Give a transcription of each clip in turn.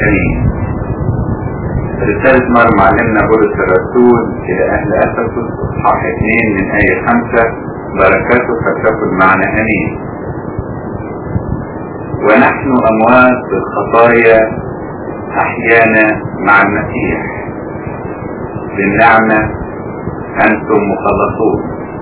امين. رسالة مر معلمنا بولس الرسول الى اهل افسس اصحاح 2 من آية 5: بركاته فتكن معنا امين. ونحن اموات بالخطايا احيانا مع المسيح، بالنعمة انتم مخلصون،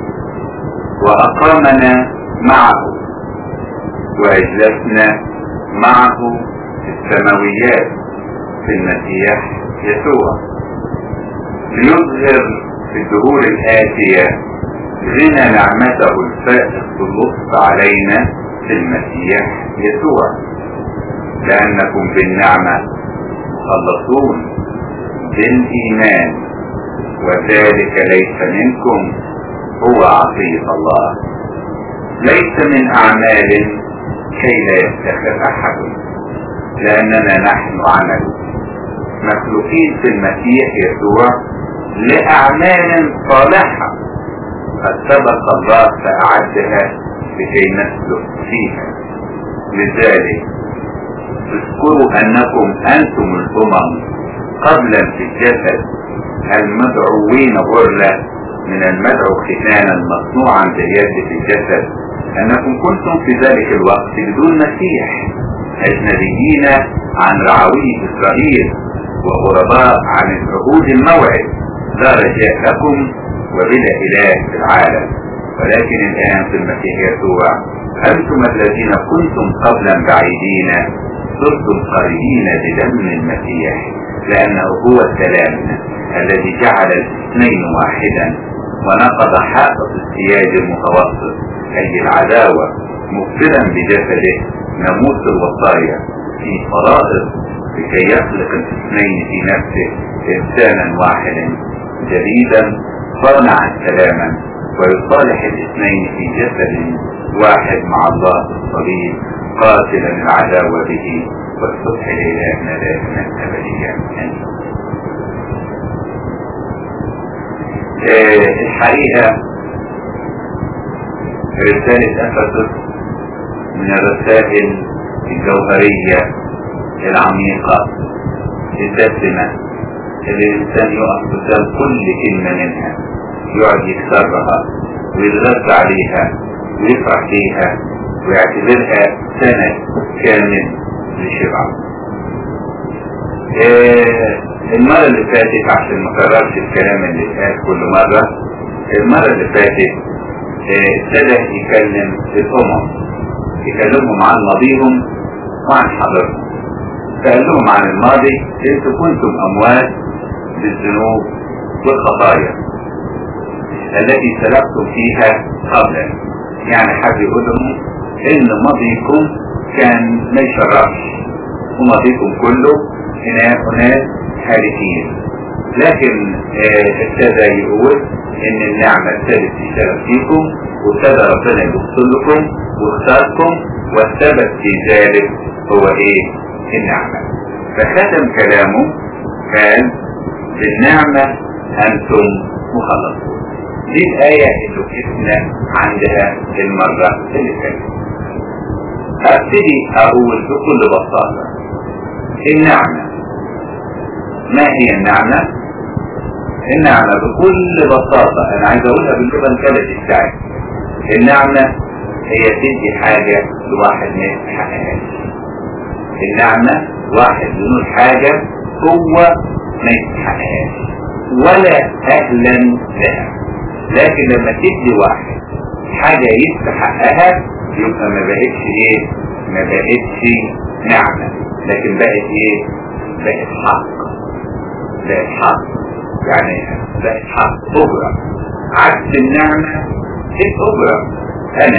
واقامنا معه واجلسنا معه في السماويات في المسيح يسوع، ليظهر في الدهور الآتية غنى نعمته الفائق باللطف علينا في المسيح يسوع، لأنكم بالنعمة مخلصون بالإيمان، وذلك ليس منكم، هو عطية الله، ليس من أعمال كي لا يفتخر أحد، لأننا نحن عمل مخلوقين في المسيح يسوع لأعمال صالحة قد سبق الله فأعدها لكي نسلك فيها. لذلك اذكروا أنكم أنتم الأمم قبلا في الجسد المدعوين غرلة من المدعو ختانا مصنوعا باليد في الجسد، أنكم كنتم في ذلك الوقت بدون مسيح، أجنبيين عن رعوي إسرائيل وغرباء عن عهود الموعد، لا رجاء لكم وبلا إله في العالم. ولكن الآن في المسيح يسوع أنتم الذين كنتم قبلا بعيدين صرتم قريبين بدم المسيح، لأنه هو السلام الذي جعل الاثنين واحدا ونقض حائط السياج المتوسط أي العداوة، مبطلا بجسده ناموس الوصايا في فرائض، لكي يخلق الاثنين في نفسه إنسانا واحدا جديدا صانعا سلاما، ويصالح الاثنين في جسد واحد مع الله الصليب، قاتلا العداوة به، والصبح لإلهنا دائما أبديا. الحقيقة رسالة أفسس من الرسائل الجوهرية العميقة الدسمة اللي الإنسان يقف قدام كل كلمة منها يقعد يكسرها ويتغذى عليها ويفرح بيها ويعتبرها سنة كامل لشبع. المرة اللي فاتت عشان ما كررش الكلام اللي اتقال كل مرة، المرة اللي فاتت ابتدى يكلم الأمم، يكلمهم عن ماضيهم وعن حاضرهم. فقال لهم عن الماضي: انتم كنتم أموات بالذنوب والخطايا التي سلكتم فيها قبلا. يعني حد يقول لهم ان ماضيكم كان ما يشرفش، وماضيكم كله هناك هالكين، لكن ابتدى يقول ان النعمة ابتدت تشتغل فيكم، وابتدى ربنا يبصر لكم واختاركم، والسبب في ذلك هو ايه؟ النعمة. فختم كلامه قال: بالنعمة انتم مخلصون. دي الآية اللي وقفنا عندها المرة اللي فاتت. ابتدي اقول بكل بساطة: النعمة. ما هي النعمة؟ النعمة بكل بساطة انا عايز اقولها باللغة الكلمة بتاعتي. النعمة هي تدي حاجة لواحد ما يستحقهاش. النعمة واحد ينول حاجة هو ما يستحقهاش ولا اهلا لها، لكن لما تدي واحد حاجة يستحقها يبقى ما بقتش ايه؟ ما بقتش نعمة، لكن بقت ايه؟ بقت حق. بقت حق يعني بقت حق، أجرة. عكس النعمة الأجرة. أنا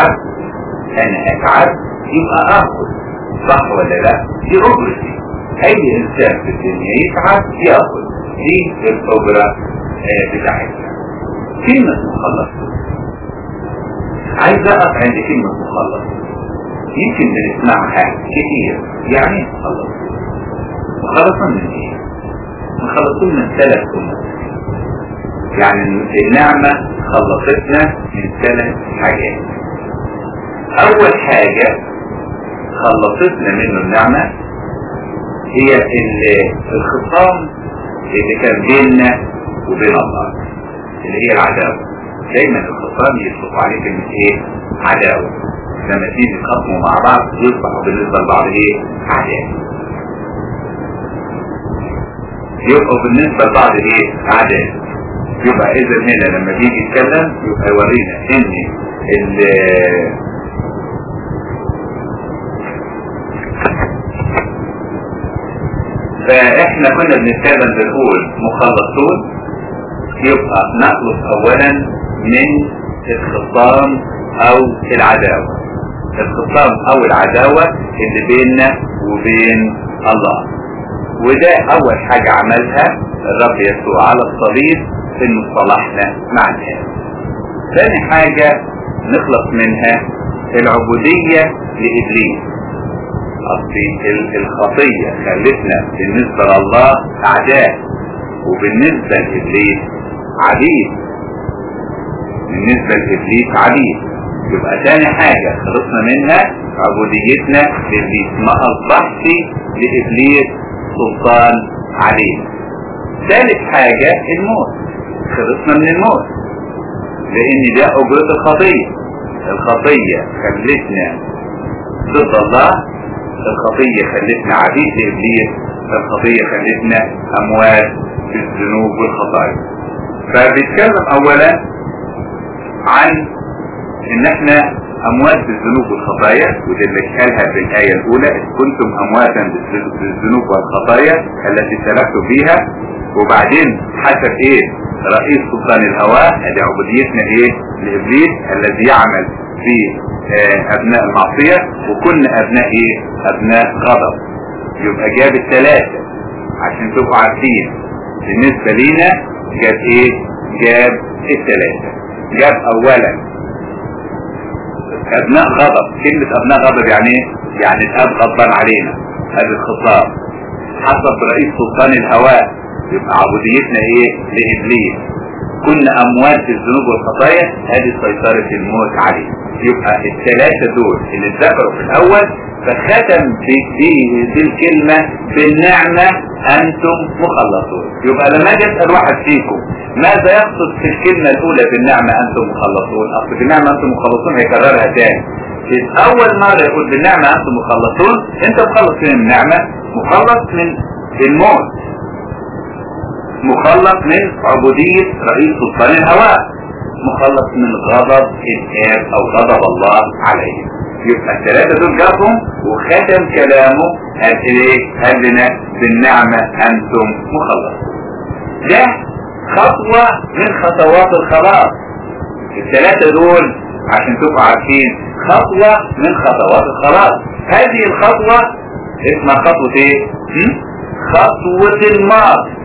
أتعب يبقى آخذ، صح ولا لا؟ دي أجرتي. أي إنسان في الدنيا يتعب يأخذ، دي الأجرة بتاعتنا. كلمة مخلص، عايز أقف عند كلمة مخلص. يمكن بنسمعها كتير. يعني مخلص، مخلصون من ايه؟ مخلصون من 3 أمور. يعني النعمة خلصتنا من 3 حاجات. أول حاجة خلصتنا منه النعمة هي الخصام اللي كان بيننا وبين الله، اللي هي العداوة. دايما الخصام يطلق عليه كلمة ايه؟ عداوة. لما تيجي تخصموا مع بعض يصبحوا بالنسبة لبعض ايه؟ عداوة. يبقوا بالنسبة لبعض ايه؟ عداوة. يبقى اذا هنا لما بيجي يتكلم يبقى يورينا ان فاحنا كنا بنتكلم بنقول مخلصون، يبقى نخلص اولا من الخصام او العداوة. الخصام او العداوة اللي بيننا وبين الله، وده اول حاجة عملها الرب يسوع على الصليب انه صلحنا مع الآب. ثاني حاجة نخلص منها العبودية لإبليس. الخطية خلتنا بالنسبة لله أعداء، وبالنسبة لإبليس عبيد. بالنسبة لإبليس عبيد. يبقى ثاني حاجة خلصنا منها عبوديتنا لإبليس، ما أصبحش لإبليس سلطان عليه. ثالث حاجة الموت، خلصنا من الموت لأن ده أجرة الخطية. الخطية خلتنا ضد الله، الخطية خلتنا عبيد لإبليس، الخطية خلتنا أموات في الذنوب والخطايا. فبيتكلم أولا عن إن احنا أموات في الذنوب والخطايا، وده اللي قالها في الآية الأولى: إذ كنتم أمواتا بالذنوب والخطايا التي سلكتم فيها. وبعدين حسب إيه؟ رئيس سلطان الهواء، ادي عبوديتنا ايه؟ لابليس الذي يعمل في ابناء المعصية، وكنا ابناء ايه؟ ابناء غضب. يبقى جاب الثلاثة عشان تبقوا عارفين. بالنسبة لينا جاب ايه؟ جاب الثلاثة. جاب اولا ابناء غضب. كلمة ابناء غضب يعني ايه؟ يعني الاب غضبان علينا، هذا الخطاب حسب رئيس سلطان الهواء. يبقى عبوديتنا ايه؟ لإبليس. كنا اموات في الذنوب والخطايا، هذه سيطرة الموت عليه. يبقى الثلاثة دول اللي اتذكروا في الاول، فختم بالكلمة بالنعمة انتم مخلصون. يبقى لما اجي اسأل واحد فيكم ماذا يقصد في الكلمة الاولى بالنعمة انتم مخلصون؟ اصل بالنعمة انتم مخلصون هيكررها تاني. اول مرة يقول بالنعمة انتم مخلصون، انت مخلص من النعمة، مخلص من الموت، مخلص من عبودية رئيس سلطان الهواء، مخلص من غضب الآب أو غضب الله عليه. يبقى الثلاثة دول جابهم وختم كلامه قال لنا بالنعمة أنتم مخلصون. ده خطوة من خطوات الخلاص. الثلاثة دول عشان تبقوا عارفين خطوة من خطوات الخلاص. هذه الخطوة اسمها خطوة ايه؟ خطوة الماضي،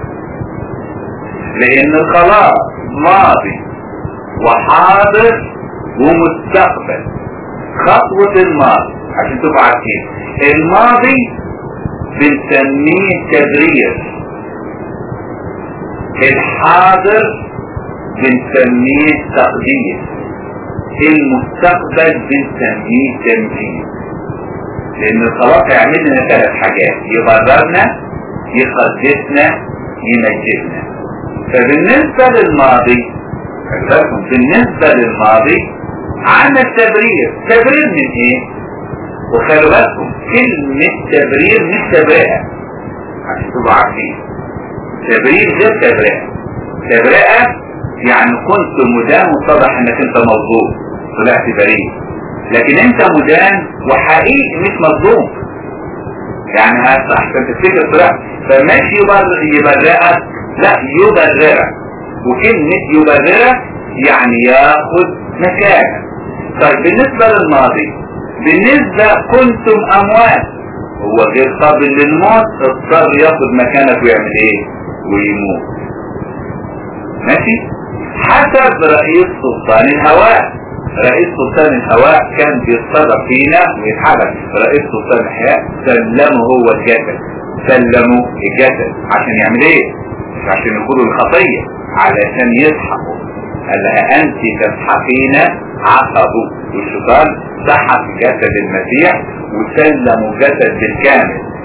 لان الخلاص ماضي وحاضر ومستقبل. خطوة الماضي عشان تبقوا عارفين، الماضي بنسميه تبرير، الحاضر بنسميه تقدير، المستقبل بنسميه تمجيد. لان الخلاص يعمل لنا ثلاث حاجات: يبررنا، يقدسنا، يمجدنا. فبالنسبة للماضي بالنسبة للماضي عمل تبرير. تبرير من ايه؟ وخلوا بالكم كلمة تبرير مش تبرئة عشان تبقوا عارفين. تبرير غير تبرئة. تبرئة يعني كنت مدان واتضح انك انت مظلوم طلعت بريء، لكن انت مدان وحقيقي مش مظلوم. يعني هسه عشان تفتكر طلعت، فماشي يبرئك، لا يبررك. وكلمة يبررك يعني ياخد مكانك. طيب بالنسبة للماضي، بالنسبة كنتم اموات، هو غير قابل للموت، اضطر ياخد مكانك ويعمل ايه؟ ويموت. ماشي؟ حسب رئيس سلطان الهواء. رئيس سلطان الهواء كان بيتصرف فينا ويتحرك. رئيس سلطان الحياة سلمه هو الجسد، سلمه الجسد عشان يعمل ايه؟ مش عشان يقولوا الخطية، علشان يسحقوا. قال لها انت تسحقين عقبه. والشيطان سحق جسد المسيح وسلموا جسد بالكامل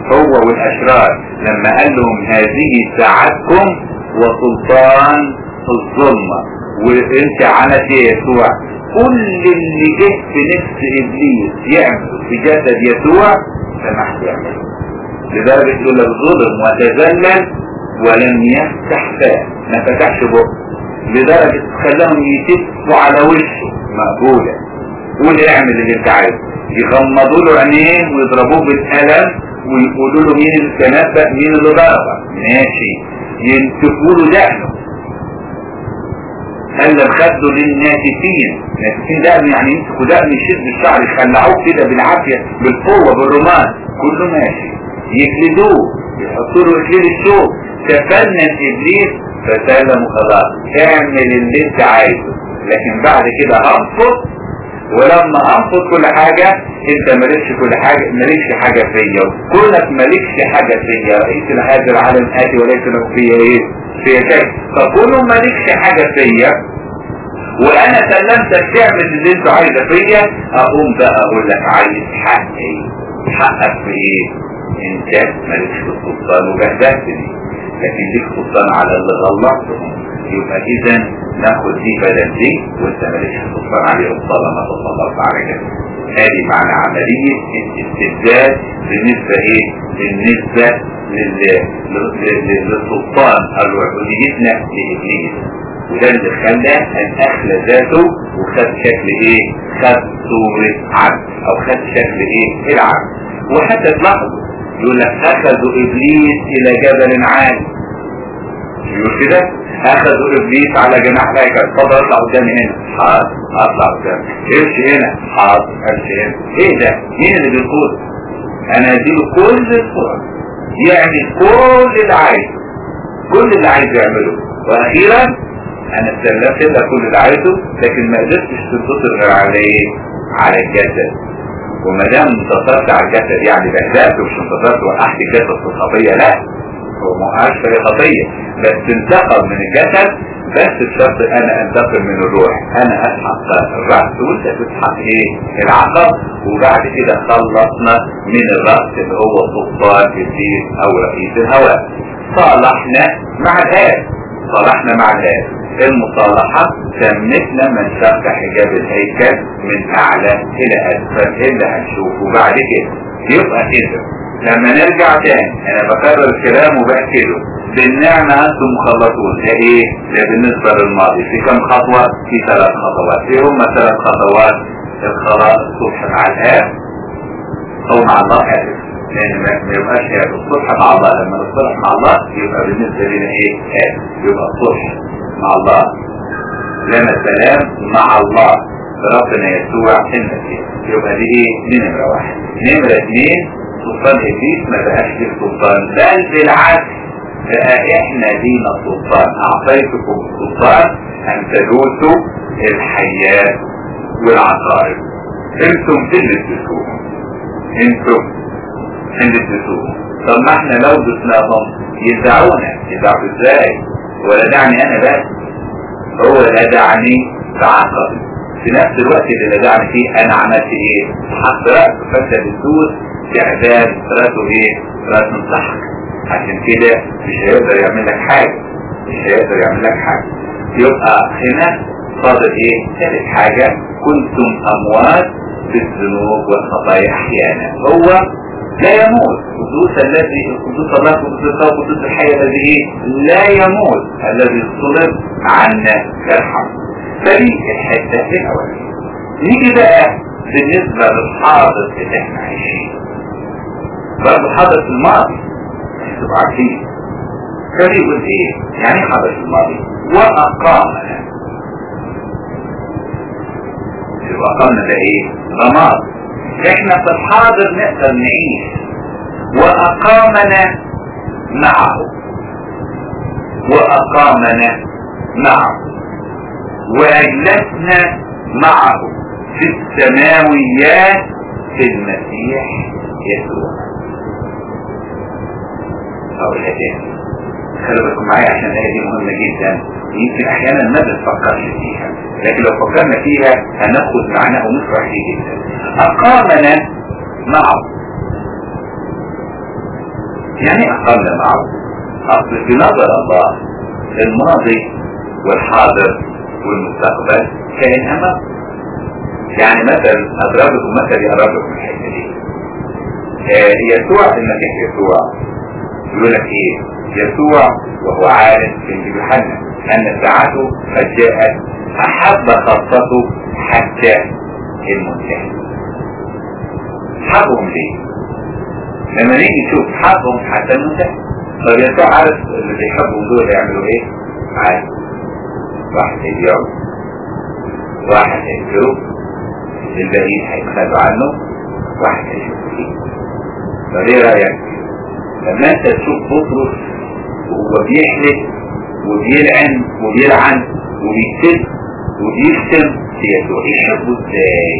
هو والاشرار لما قال لهم هذه ساعتكم وسلطان الظلمة. وانت عملت ايه يسوع؟ كل اللي جه في نفس ابليس يعمل في جسد يسوع سمحت يعمله، لدرجة يقول لك ظلم وتذلل ولم يفتح فاه، ما فتحش بقه، لدرجة خلاهم يتفوا على وشه مقبولة. قول اعمل اللي انت عايزه، يغمضوا له عينيه ويضربوه بالقلم ويقولوا له مين اللي تنبأ مين اللي ضربك، ماشي، ينتفوا له دقنه. قال لم خدوا للناتفين، ناتفين دقن يعني يمسكوا دقن يشد الشعر يخلعوه كده بالعافية بالقوة بالرمان، كله ماشي. يجلدوه يحطوا له اكليل الشوك، تفنن ابليس فسلم وخلاص، اعمل اللي انت عايزه، لكن بعد كده انفض. ولما انفض كل حاجة انت مالكش كل حاجة، مالكش حاجة فيا، كلك مالكش حاجة فيا، رئيس هذا العالم اتي وليس له فيا ايه فيا شيء، فكله مالكش حاجة فيا وانا سلمتك تعمل اللي انت عايزه فيا. اقوم بقى اقول لك عايز حق ايه؟ حقك في ايه؟ انت مالكش في السلطان وبهدلتني، لكن ليك سلطان على اللي غلطتهم. يبقى اذا ناخد دي بدل دي، وانت مالكش سلطان عليهم طالما تسلطت عليهم. هذه معنى عملية الاستبداد بالنسبة ايه؟ بالنسبة للسلطان الوحوديتنا لإبليس. وده اللي خلاه ان اخلى ذاته وخد شكل ايه؟ خد صورة عبد او خد شكل ايه؟ العبد. وحتى تلاحظوا يقول لك اخذوا ابليس الى جبل عالي، يقول كده اخذوا ابليس على جناح هيكل، اتفضل اطلع قدامي هنا، حاضر اطلع قدامي، امشي هنا، حاضر امشي هنا. ايه ده؟ مين اللي بيقول؟ انا اديله كل الفرص يعمل كل اللي عايزه، كل اللي عايزه يعمله، واخيرا انا استلمت لك كل اللي عايزه، لكن ما قدرتش تنتصر غير على ايه؟ على الجسد. وما دام انتصرت على الجسد يعني بهدلت، ومش انتصرت وقعت الجسد في الخطيه، لا، هو ما وقعش في الخطيه، بس انتقم من الجسد، بس بشرط انا انتقم من الروح. انا اسحق الراس وانت تسحق ايه؟ العقب. وبعد كده خلصنا من الراس اللي هو سلطان ابليس او رئيس الهواء. صالحنا مع الآب، صالحنا مع الآب. المصالحة تمتنا من شق حجاب الهيكل من اعلى الى اسفل اللي هنشوفه بعد كده. يبقى كده لما نرجع تاني، انا بكرر الكلام وبأكده، بالنعمة انتم مخلصون. ده ايه؟ ده بالنسبة للماضي. في كم خطوة؟ في 3 خطوات. ايه هم 3 خطوات؟ الخلاص الصلح مع الآب او مع الله اسف، لان ما يبقاش الصلح مع الله. لما نصلح مع الله يبقى بالنسبة لنا ايه؟ اسف، يبقى الصلح مع الله، لنا سلام مع الله ربنا يسوع المسيح. يبقى دي ايه؟ دي نمرة 1. نمرة 2 سلطان ابليس ما بقاش ليه سلطان، بل بالعكس بقى احنا لينا سلطان. اعطيتكم السلطان ان تدوسوا الحيات والعقارب. انتم تلبسوهم، انتم تلبسوهم. طب ما احنا لو دسناهم يدعونا، يدعوا ازاي؟ ولا دعني انا بس، هو لدعني بعقل. في نفس الوقت اللي لدعني فيه انا عملت ايه؟ حط رأسه، فانت بتدوس تعداد رأسه ايه؟ رأس انصحك. عشان كده مش هيقدر يعمل لك حاجة، مش هيقدر يعمل لك حاجة. يبقى هنا فاضل ايه؟ ثالث حاجة، كنتم اموات بالذنوب والخطايا احيانا. هو لا يموت، قدوس الذي قدوس الله قدوس الله قدوس الحي الذي ايه؟ لا يموت، الذي صلب عنا يرحم. فدي الحته الاولانيه. نيجي بقى بالنسبه للحاضر اللي احنا عايشينه، برضه حاضر في الماضي انتوا عارفين. فبيقول ايه؟ يعني حاضر في الماضي واقامنا. واقامنا ده ايه؟ ضماد. احنا في الحاضر نقدر نعيش، واقامنا معه، واقامنا معه، واجلسنا معه في السماويات في المسيح يسوع. اقولها تاني، خلوا بالكم معايا عشان هي دي مهمة جدا، يمكن احيانا ما بنفكرش فيها، لكن لو فكرنا فيها هناخد معناه ونفرح فيه جدا. اقامنا معه، يعني أقام معه. أصل في نظر الله الماضي والحاضر والمستقبل كأنما، يعني مثل أضربكم مثل يقربكم الحتة دي. يسوع المسيح يسوع يقول لك ايه؟ يسوع وهو عارف في يوحنا ان ساعته قد جاءت احب خاصته حتى المنتهى. حبهم ليه؟ لما نيجي نشوف حبهم حتى المنتهى. طب يسوع عارف اللي بيحبهم دول يعملوا ايه؟ عارف. واحد هيبيعه، واحد هيكسره، الباقيين هيتخلوا عنه، واحد هيشوفه فيه. طب ايه رأيك؟ لما انت تشوف بطرس وهو بيحلف وبيلعن وبيلعن وبيكتب وبيشتم في يسوع، يحبه ازاي؟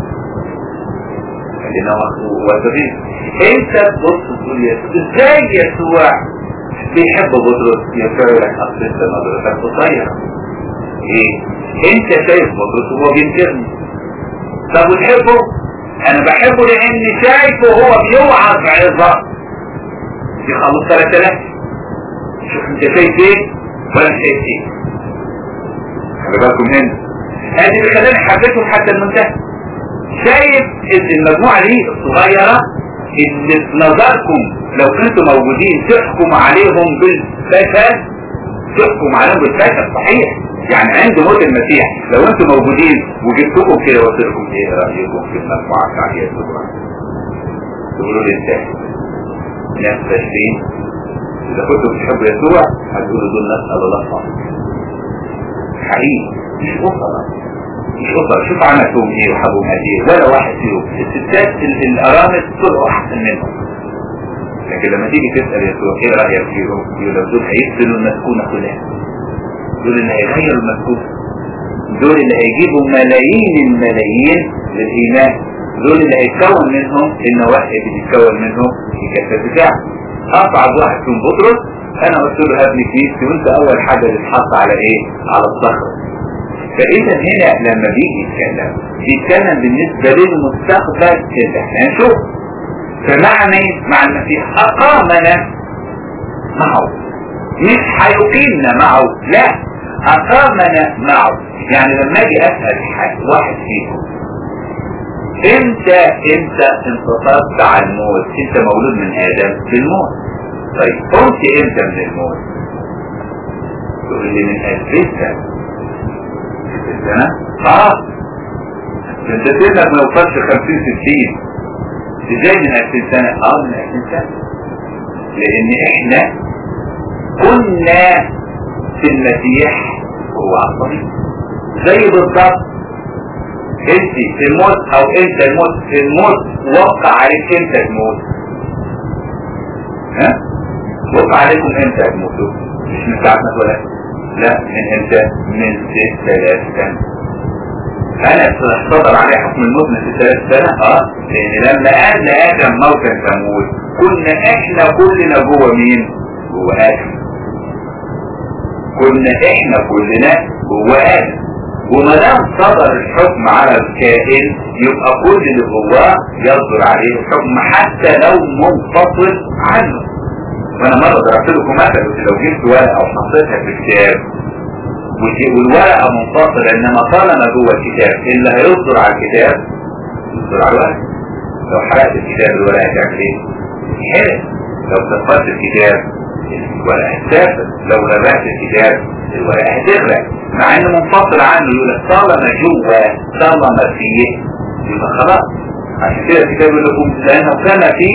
خلينا واثقين. انت تبص تقول يسوع ازاي يسوع بيحب بطرس؟ يسوع لك اصل انت نظرتك قصيره. ايه؟ انت شايف بطرس وهو بينكرني. طب وتحبه؟ انا بحبه لاني شايفه هو بيوعظ عظة يخلص 3000. شوف انت شايف ايه ولا شايف ايه؟ خلي بالكم هنا. هذه اللي خلاني حبيته حتى المنتهى. شايف ان المجموعة دي الصغيرة اللي في نظركم لو كنتوا موجودين تحكم عليهم بالفشل، تحكم عليهم بالفشل صحيح. يعني عند موت المسيح لو انتوا موجودين وجبتكم كده وقلت لكم ايه رايكم في المجموعة بتاعت يسوع؟ تقولوا لي انتهى. ناس تشرين. اذا كنتوا بتحبوا يسوع هتقولوا دول ناس الله خالص. حقيقي مش أسرة، مش أسرة. شوف عملتهم ايه وحبهم قد ايه، ولا واحد فيهم. الستات الارامل طلعوا احسن منهم. لكن لما تيجي تسأل يسوع ايه رأيك فيهم؟ يقول دول هيقتلوا المسكونة كلها، دول اللي هيغيروا المسكونة، دول اللي هيجيبوا ملايين الملايين للإيمان، دول اللي هيتكون منهم النواحي اللي بيتكون منهم الكتاب بتاعه. أصعب واحد فيهم بطرس. أنا قلت له هبني كنيستي وأنت أول حاجة تتحط على إيه؟ على الصخرة. فإذا هنا لما بيجي بيتكلم بالنسبة للمستقبل اللي احنا هنشوف. فمعنى مع المسيح أقامنا معه، مش هيقيمنا معه، لا أقامنا معه. يعني لما أجي أسأل واحد فيكم امتى انتصرت على الموت؟ انت مولود من آدم بالموت. طيب قمت امتى من الموت؟ تقول لي من 2000 سنة. 2000 سنة؟ انت سنك ما يوصلش 50-60. ازاي من 2000 سنة؟ من 2000 سنة. لان احنا كنا في المسيح هو عصبي زي بالضبط. انت في الموت او انت الموت في الموت وقع عليك امتى تموت؟ ها؟ وقع عليكم امتى تموتوا؟ مش من ساعة ما اتولدت، لا من امتى؟ من 6000 سنة. انا صدر علي حكم الموت من 6000 سنة. لان لما قال لآدم موتا تموت كنا احنا كلنا جوه مين؟ جوه آدم. كنا احنا كلنا جوه آدم. وما دام صدر الحكم على الكائن يبقى كل اللي جواه يصدر عليه الحكم حتى لو منفصل عنه. وانا مرة ضربت لكم مثل، لو جبت ورقة وحطيتها في الكتاب والورقة منفصلة انما طالما جوه الكتاب اللي هيصدر على الكتاب يصدر على الورقة. لو حرقت الكتاب الورقة تعمل ايه؟ حرق. لو كسرت الكتاب الورقة هتسافر. لو غرقت الكتاب الورقة هتغرق. مع انه منفصل عنه يقول لك طالما جوه طالما فيه يبقى خلاص. عشان كده الكتاب يقول لكم لانه كان في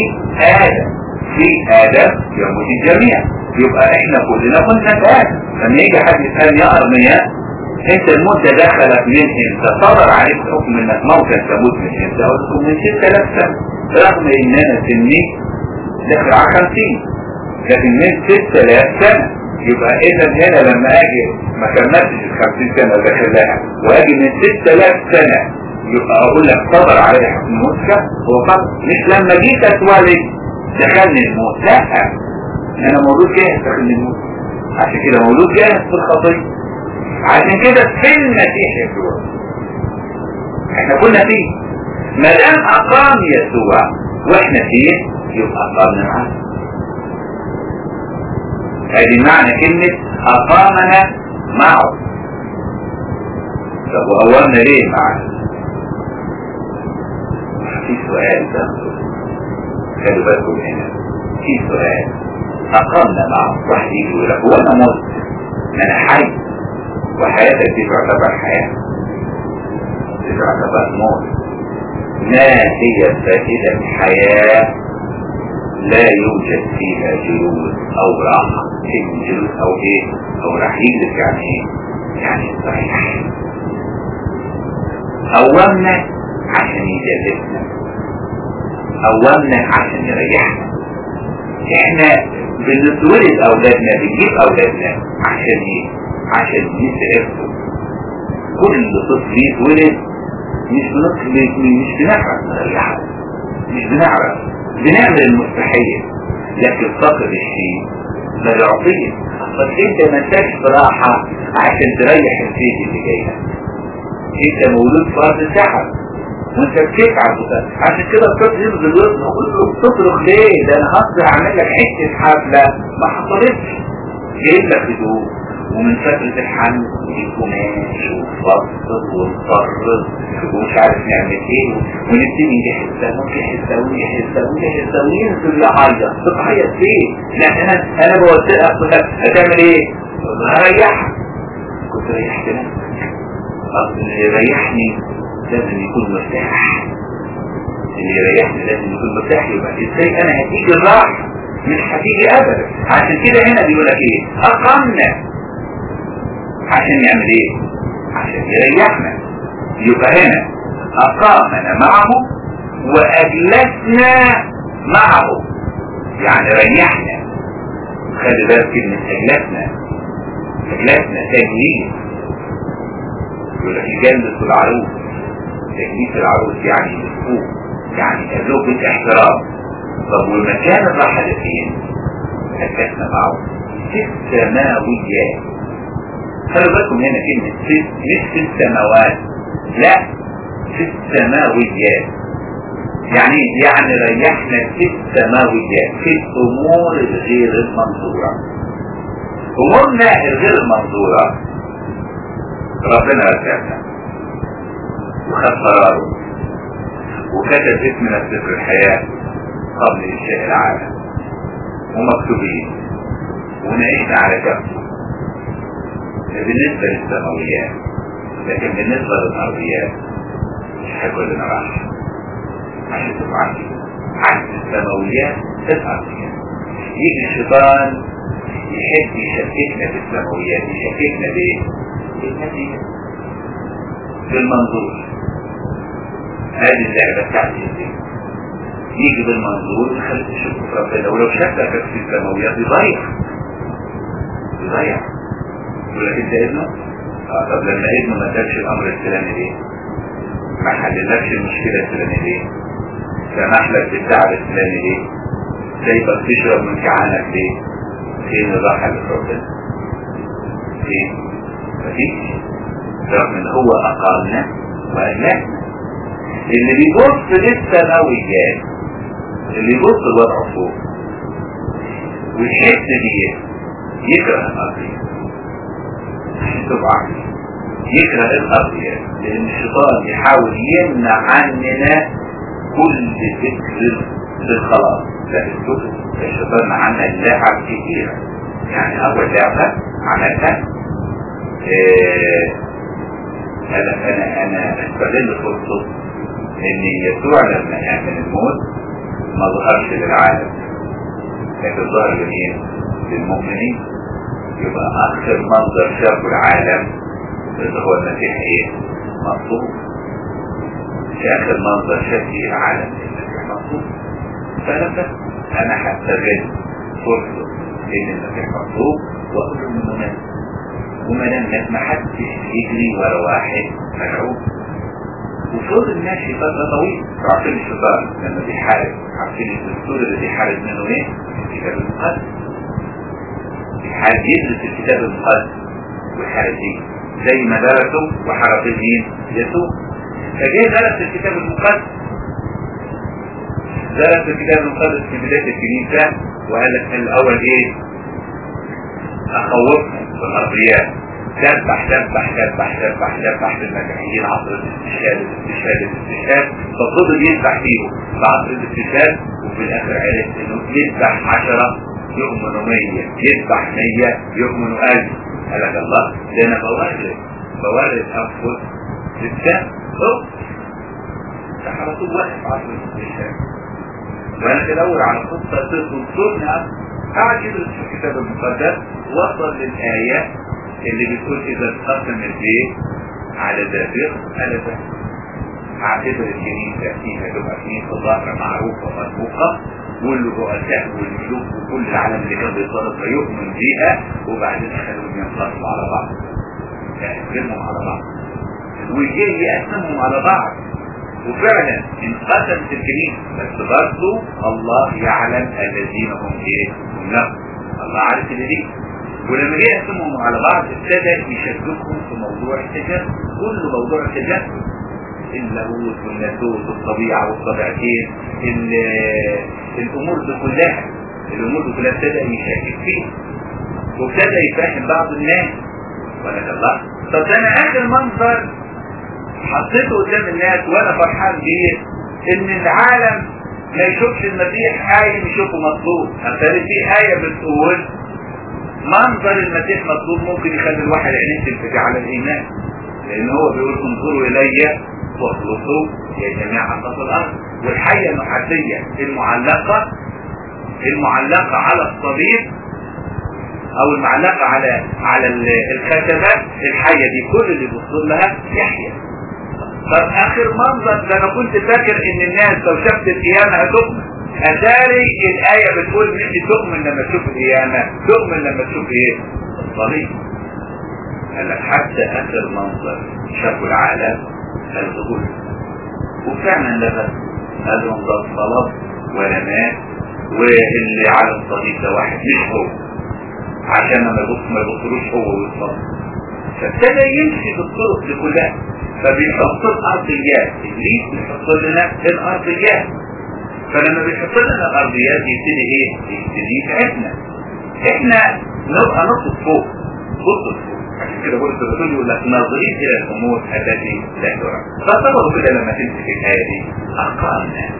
آدم يموت الجميع. يبقى احنا كلنا كنا في آدم. لما يجي حد يسألني يا أرمياء انت الموت ده دخلك من امتى؟ صدر عليك حكم انك موتا تموت من امتى؟ اقول لكم من 6000 سنة. رغم ان انا سني داخل على 50، لكن من 6000 سنة. يبقى اذا هنا لما اجي ما كملتش ال 50 سنة داخلها واجي من 6000 سنة يبقى اقول لك صدر علي حكم الموت. هو فقط مش لما جيت اتولد دخلني الموت، لا انا مولود جاهز دخلني الموت. عشان كده مولود جاهز في الخطية. عشان كده في المسيح يسوع احنا كنا فيه. ما دام اقام يسوع واحنا فيه يبقى اقامنا معاه. ادي معنى كلمة اقامنا معه. طب وقومنا ليه معه؟ في سؤال ده خلوا بالكم هنا، في سؤال. اقامنا معه، واحد يجي يقول لك هو انا مت؟ انا حي، وحياتك دي تعتبر حياة، دي تعتبر موت. ما هي فائدة الحياة لا يوجد فيها جلوس او راحة؟ كلمة جلوس او ايه او رحيل يعني ايه؟ يعني صحيح. قومنا عشان يجلسنا، قومنا عشان يريحنا. احنا بنتولد اولادنا، بنجيب اولادنا عشان ايه؟ عشان نسعفهم. كل طفل يتولد مش بنعرف نريحه، مش بنعرف، بنعمل المستحيل. لكن فقد الشيء لا يعطيه. بس انت ما انتش براحة عشان تريح البيت اللي جاي لك. انت مولود في ارض السحر وانت بتتعب، عشان كده الطفل يفضل يصرخ تصرخ ليه؟ ده انا هقدر اعمل لك حته حفله ما حصلتش. جايب لك هدوء ومن فتره الحمل والقماش والفصل والفرز ومش عارف نعمل ايه، ونبتدي نجهز وينزل يعيط. بتعيط ليه؟ لا انا بوثقك هتعمل ايه؟ هريحك. كنت ريحت نفسك. اصل اللي يريحني لازم يكون مرتاح، اللي يريحني لازم يكون مرتاح. يبقى ازاي انا هتيجي الراحة؟ مش هتيجي ابدا. عشان كده هنا بيقول لك ايه؟ اقمنا عشان يعمل ايه؟ عشان يريحنا. يبقى هنا اقامنا معه واجلسنا معه، يعني ريحنا. خلي بالك كلمة اجلسنا تجليس. يقول لك يجلس العروس، تجليس العروس يعني الفوق، يعني ذوق احترام. طب والمكان الراحة ده فين؟ اجلسنا معه في السماويات. خلوا بالكم هنا كلمة مش في السماوات، لا في السماويات. يعني ريحنا في السماويات، في الامور الغير المنظورة. امورنا الغير المنظورة ربنا رزقنا وخد قراره وكتب اسمنا في سفر الحياة قبل انشاء العالم ومكتوبين ونعيشنا على كفه. بالنسبة للسماويات، لكن بالنسبة للأرضيات مش هيكون لنا راحة. عشان تبقى عكس السماويات الأرضيات. يجي الشيطان يحب يشككنا في السماويات، يشككنا بايه؟ بالنتيجة، بالمنظور. هذه اللعبة بتاعتي دي يجي بالمنظور ويخليك تشوف ربنا، ولو شكك في السماويات يضيع. يقول لك انت ابنه؟ طب لما ابنه ما سابش الامر الفلاني ليه؟ ما حللكش المشكلة الفلانية ليه؟ سمح لك بالتعب الفلاني ليه؟ سايبك تشرب من كعانك ليه؟ فين الراحة اللي في ربنا؟ فين؟ مفيش. رغم ان هو اقامنا واجلسنا. اللي بيبص للسماويات، اللي يبص لوضعه فوق ويحس بيه يكره الارضيات. طبعا يكره الارضيات لان الشيطان يحاول يمنع عننا كل ذكر للخلاص. لا الشيطان عمل لعب كثيرة. يعني اول لعبة عملها انا استغل فرصة ان يسوع لما يعمل الموت ما ظهرش للعالم لكن ظهر لمين؟ للمؤمنين. يبقى اخر منظر شافه العالم اللي هو المسيح ايه؟ مصلوب. اخر منظر شاف فيه العالم المسيح مصلوب. فلما انا هستغل فرصة ان المسيح مصلوب واقول انه مات وما لم ما حدش يجري ورا واحد ملعوب. وفضل ماشي فترة طويلة. عارفين الشيطان لما بيحارب، عارفين الدكتور اللي بيحارب منه ايه؟ الكتاب المقدس. بيحارب يدرس الكتاب المقدس ويحارب ايه؟ زي ما درسوا وحارب مين؟ يسوع. فجاي درس الكتاب المقدس، درس الكتاب المقدس في بداية الكنيسة وقال لك الاول ايه؟ اخوفهم في الارضيات، دبح دبح دبح دبح دبح للمسيحيين عصر الاستشهاد ففضل يذبح فيهم في عصر الاستشهاد، وفي الاخر عرف انه يذبح 10 يؤمنوا 100، يذبح 100 يؤمنوا 1000. قال لك الله ده انا بورد انفس للدم. ده على طول واقف عصر الاستشهاد وانا بدور على قصه تنصرني. قاعد يدرس في الكتاب المقدس وصل للآية اللي بتقول إذا اتقسم البيت على ذاتيق ألفا هعتبر الكنيسة فيها تبقى كنيسة ظاهرة معروفة ومسبوقة، والرؤساء والملوك وكل العالم اللي كان بيتصرف يؤمن بيها، وبعدين أخذوهم ينقسموا على بعض، يقسمهم على بعض ويجي يقسمهم على بعض، وفعلا انقسمت الكنيسة. بس برضه الله يعلم الذين هم ايه؟ هم له. الله عارف اللي دي. ولما جه يقسمهم على بعض ابتدى يشككهم في موضوع التجسد، كل موضوع التجسد، اللاهوت والناسوت والطبيعة والطبيعتين، الامور دي كلها ابتدى يشكك فيها، وابتدى يفهم بعض الناس. ولك الله طب ده انا اخر منظر حطيته قدام الناس وانا فرحان بيه ان العالم ما يشوفش المسيح قايم يشوفه مطلوب. مثلا في آية بتقول منظر المسيح مطلوب ممكن يخلي الواحد عينيه تلتفت على الإيمان، لأن هو بيقول انظروا إلي واخلصوا يا جميع أنفاس الأرض. والحية المحدية المعلقة على الصليب أو المعلقة على الخشبة، الحية دي كل اللي بيوصل لها يحيى. طب اخر منظر ده انا كنت فاكر ان الناس لو شافت القيامة هتؤمن، اتاري الآية بتقول مش تؤمن لما تشوف القيامة، تؤمن لما تشوف ايه؟ الصليب. قال لك حتى اخر منظر شافوا العالم الظهور، وفعلا لبس قال لهم ده الصلاة ولا مات، واللي على الصليب ده واحد مش هو، عشان ما يبصروش هو والصليب. فابتدى يمشي بالطرق دي كلها، فبيحط الارضيات، ابليس بيحط لنا الارضيات. فلما بيحط لنا الارضيات يبتدي ايه؟ يبتدي يتعبنا احنا نبقى نطلب فوق، بص فوق. عشان كده بقول الرسول يقول لك ناظرين الى الامور التي لا ترى. فطبعا كده لما تمسك الايه دي اقامنا،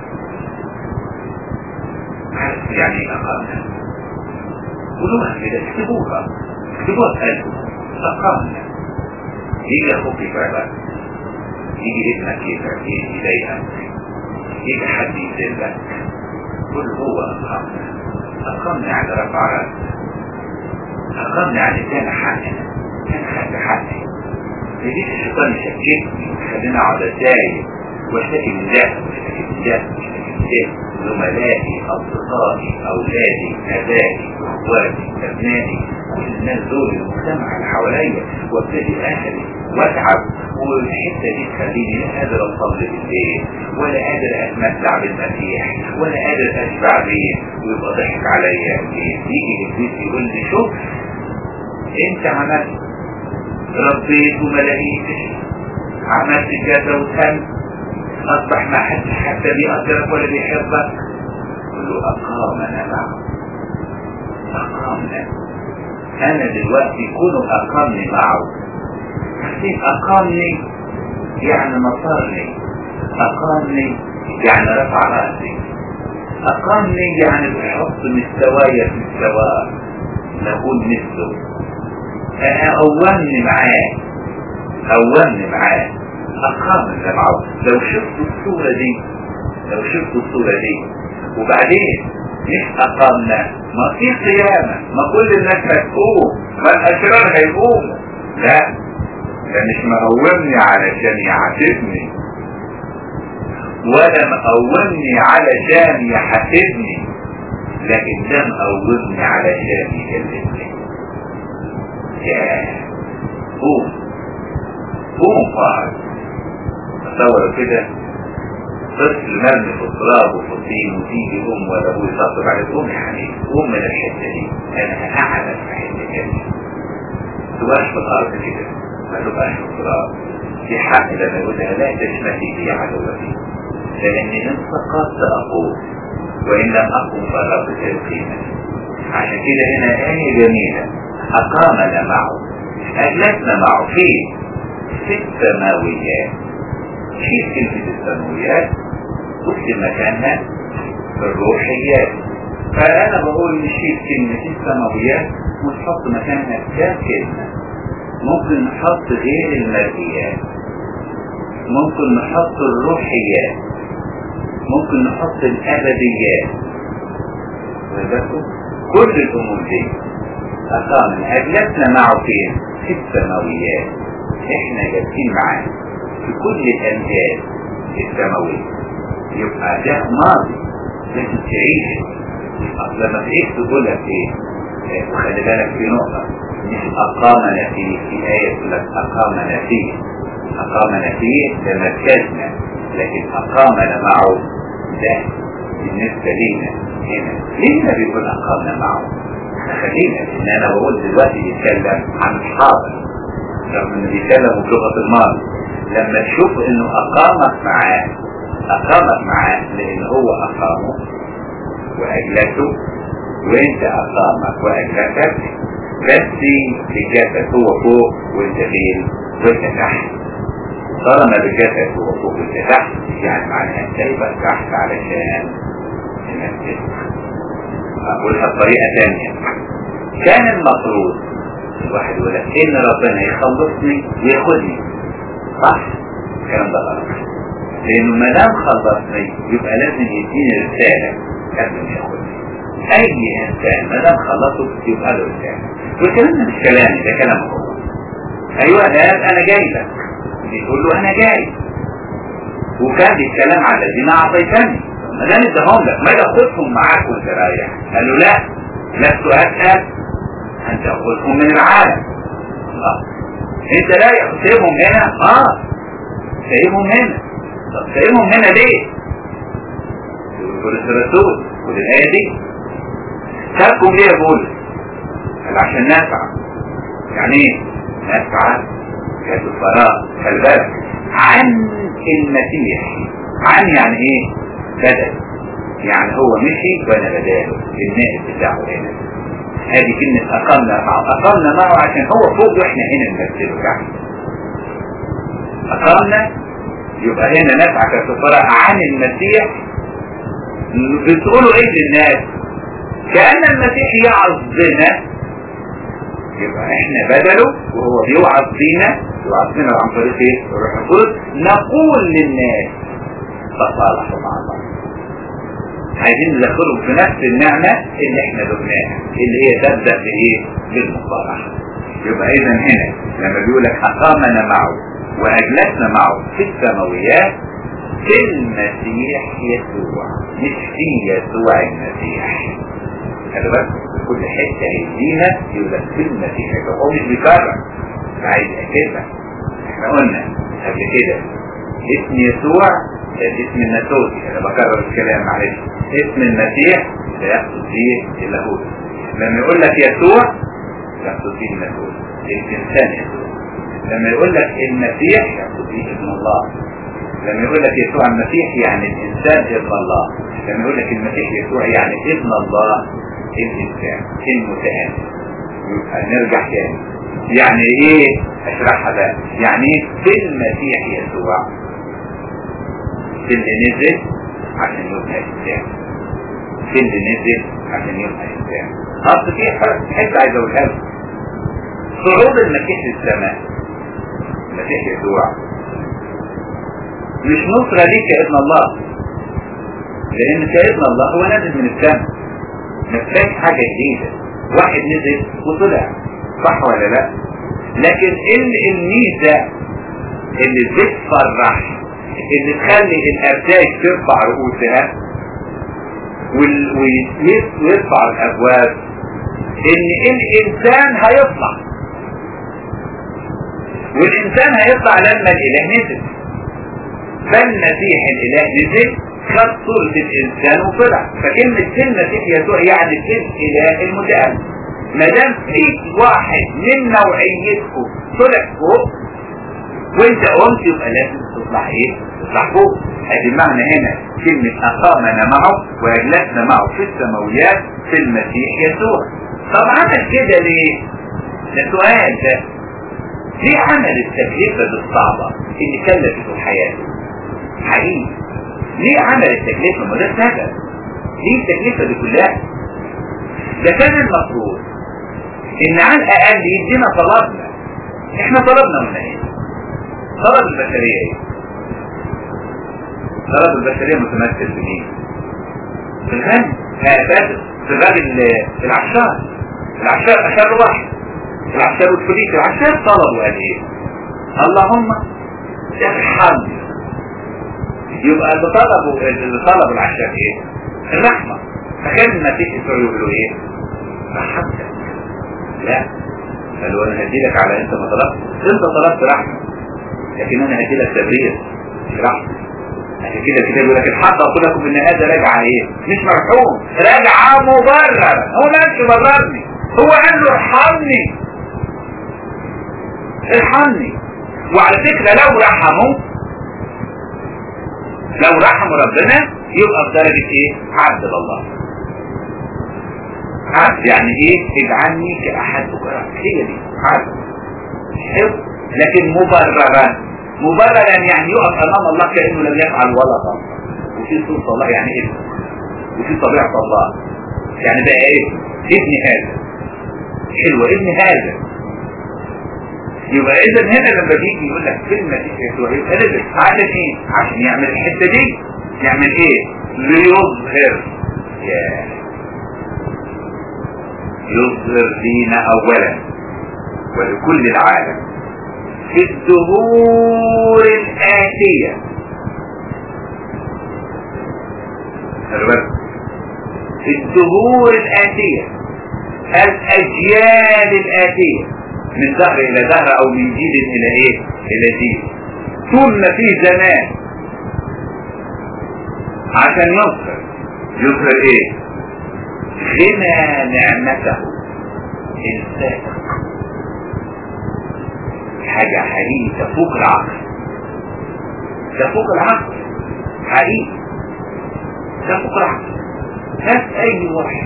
عارف يعني ايه اقامنا؟ قولوها كده، اكتبوها في قلبكم. اقامنا. يجي اخوك يفعلك، يجي ابنك يضايقك، يجي حد يذلك، قل هو أقامنا يعني رفع رأسنا، أقامنا يعني كان حقنا، كان خد حقي. يجيش الشيطان يشككني خلينا على الدايق واشتكي من ده واشتكي من ده واشتكي من ده، زملائي أصدقائي أولادي أبائي أخواتي أبنائي كل الناس دول المجتمع اللي حواليا، وابتدي أهلي واتعب، والحته دي تخليني لا قادر اصلي بالليل ولا قادر اتمتع بالمسيح ولا قادر اشبع بيه، ويبقى ضحك عليا. يجي ابليس يقول لي شوف انت عملت ربيت وما لقيتش، عملت كذا وتم، اصبح ما حدش حتى بيقدرك ولا بيحبك. قل له اقامنا معه، اقامنا. انا دلوقتي كونوا اقامني معه. أقامني يعني نصرني، أقامني يعني رفع رأسي، أقامني يعني بحط مستوايا في مستواه نقول مثله، أقومني معاه، أقامني معه. لو شفتوا الصورة دي وبعدين مش أقامنا، ما في قيامة، ما كل الناس هتقوم، ما الأشرار هيقوموا، لا، ده مش مقومني علشان يعاتبني ولا مقومني علشان يحاسبني، لكن ده مقومني علشان يكلمني. ياه، قوم فاعل. تصور كده طفل مرمي في التراب وفي الطين، وتيجي ولا ابوه يصطب عليه، قوم يا حبيبي، قوم من الحته دي، انا هقعدك في حته كده، تبقاش في الارض كده، ما تبقاش في التراب. في حق لما يقولها لا تشمتي بي عدوتي، لاني ان سقطت اقوم وان لم اقوم فالرب سيقيمني. عشان كده هنا آية جميلة أقامنا معه، أجلسنا معه في السماويات. شيل كلمة السماويات واكتب مكانها في الروحيات. فأنا بقول نشيل كلمة السماويات ونحط مكانها كام كلمة. ممكن نحط غير المرئيات، ممكن نحط الروحيات، ممكن نحط الأبديات. وذلك كل الأمور دي أقامنا أجلسنا معه في السماويات. إحنا جالسين معاه في كل الأمجاد السماوية. يبقى ده ماضي لازم تعيش. لما تعيش تقول لك ايه؟ وخلي بالك في نقطة، مش أقامنا في آية تقول لك أقامنا فيه ده مركزنا، لكن أقامنا معه ده بالنسبة لينا هنا. ليه بيقول أقامنا معه؟ خلينا إن أنا بقول دلوقتي بيتكلم عن الحاضر رغم إنه بيتكلم بلغة الماضي. لما تشوف إنه أقامك معاه لأن هو أقامه وأجلسه، وإنت أقامك وأجلسك، بس الجسد هو فوق وإنت فين وإنت تحت. طالما الجسد هو فوق وإنت تحت يعني معناها أنت يبقى تحت علشان إنك تسمع. أقولها بطريقة ثانية، كان المفروض الواحد يقول لك إن ربنا يخلصني وياخدني، صح؟ الكلام ده غلط، لأنه ما دام خلصني يبقى لازم يديني رسالة قبل ما ياخدني. أي إنسان ما دام خلصه يبقى له رسالة. والكلام ده مش كلامي، ده كلامه هو. أيوة أنا جاي لك، بيقول له أنا جاي، وكان الكلام على الذين أعطيتني. ما دام اداهم لك ما تاخدهم معاك وانت رايح. قال له لا، لست أسأل أن تأخذهم من العالم. انت رايح سيبهم هنا؟ سيبهم هنا. طب سيبهم هنا ليه؟ يقول الرسول والآية دي سابكم ليه يا بولس؟ قال عشان نسعى. يعني ايه نسعى؟ كسفراء. خلي بالك عن المسيح. عن يعني ايه؟ بدل. يعني هو مشي وانا بداله النائب بتاعه هنا. هذه كلمة أقامنا معه عشان هو فوق واحنا هنا نمثله تحت. أقامنا يبقى هنا نسعى كسفراء عن المسيح. بتقولوا ايه للناس؟ كأن المسيح يعظ بنا، يبقى احنا بدله وهو بيوعظ بينا عن طريق ايه؟ الروح القدس. نقول للناس تصالحوا مع الله. عايزين ندخلهم في نفس النعمة اللي احنا دقناها اللي هي تبدأ بايه؟ بالمصالحة. يبقى اذا هنا لما بيقول لك أقامنا معه وأجلسنا معه في السماويات في المسيح يسوع، مش في يسوع المسيح. خلي بالك كل حتة يدينا يقول لك في المسيح يسوع، هو مش بيكرر، عايز كده. احنا قلنا قبل كده اسم يسوع اسم الناسوتي، انا بكرر الكلام معلش. اسم المسيح لا يقصد فيه اللاهوت. لما يقول لك يسوع يقصد فيه الناسوت، الانسان يسوع. لما يقول لك المسيح يقصد فيه ابن الله. لما يقول لك يسوع المسيح يعني الانسان ابن الله. لما يقول لك المسيح يسوع يعني ابن الله الانسان المتآمن. يبقى نرجع تاني يعني ايه؟ اشرحها بقى. يعني ايه في المسيح يسوع؟ في اللي نزل عشان يبقى انسان، في اللي نزل عشان يبقى انسان. اصل في حته عايز اقولها لك. صعود المسيح للسماء، المسيح يسوع مش نصرة ليك كابن الله، لان كابن الله هو نازل من السماء، محتاج حاجة جديدة. واحد نزل وطلع، صح ولا لا؟ لكن الميزة اللي بتفرح، اللي تخلي الأرتاج ترفع رؤوسها ويرفع الأبواب، ان الإنسان هيطلع، والإنسان هيطلع لما الإله نزل. فالمسيح الإله نزل خد صورة الإنسان وطلع. فكلمة المسيح يسوع يعني الإله المتأمن. ما دام فيك واحد من نوعيتكم طلع فوق وانت قمت يبقى لازم تطلع ايه؟ تطلع فوق. هذه المعنى هنا كلمة أقامنا معه وأجلسنا معه في السماويات في المسيح يسوع. طب عمل كده ليه؟ ده سؤال ده. ليه عمل التكلفة الصعبة اللي كلفته حياته؟ حقيقي ليه عمل التكلفة؟ ما ده سبب. ليه التكلفة دي كلها؟ ده كان المفروض ان على الاقل يدينا طلبنا. احنا طلبنا من ايه؟ طلب البشرية ايه؟ طلب البشرية متمثل في مين؟ في الغني. في باب العشار. العشار اشار واحد، العشار والفليس. العشار طلبوا قال ايه؟ اللهم ارحمني. يبقى اللي طلبوا العشار ايه؟ الرحمة. فكان المسيح يسوع يقولوا ايه؟ رحمتك. لا، قالوا انا هديلك على انت ما طلبت. انت طلبت رحمة، لكن انا هديلك تبرير مش رحمة. عشان كده الكتاب يقول لك الحق اقول لكم ان هذا راجع ايه؟ مش مرحوم، راجع مبرر. هو ما قالش بررني، هو قال له ارحمني. ارحمني. وعلى فكرة لو رحموا ربنا يبقى في درجة ايه؟ عبد الله. عبد يعني ايه؟ اجعلني كأحد أكرهك. هي دي عبد. حلو. لكن مبررا يعني يقف امام الله كأنه لم يفعل ولا ضرر، وفي صورة الله يعني ابن، وفي طبيعة الله يعني بقى ايه؟ ابن هذا. حلوة ابن هذا. يبقى اذا هنا لما بيجي يقول لك كلمة يسوع يبقى لازم عشان ايه؟ عشان يعمل الحتة دي. يعمل ايه؟ ليظهر. يظهر دينا اولا ولكل العالم في الدهور الآتية. في الدهور الآتية، الأجيال الآتية، من دهر إلى دهر أو من جيل إلى إيه؟ إلى جيل. طول ما فيه زمان عشان يظهر إيه؟ غنى نعمته السابق. حاجة حقيقي تفوق العقل. تفوق العقل حقيقي. تفوق العقل. هات اي واحد،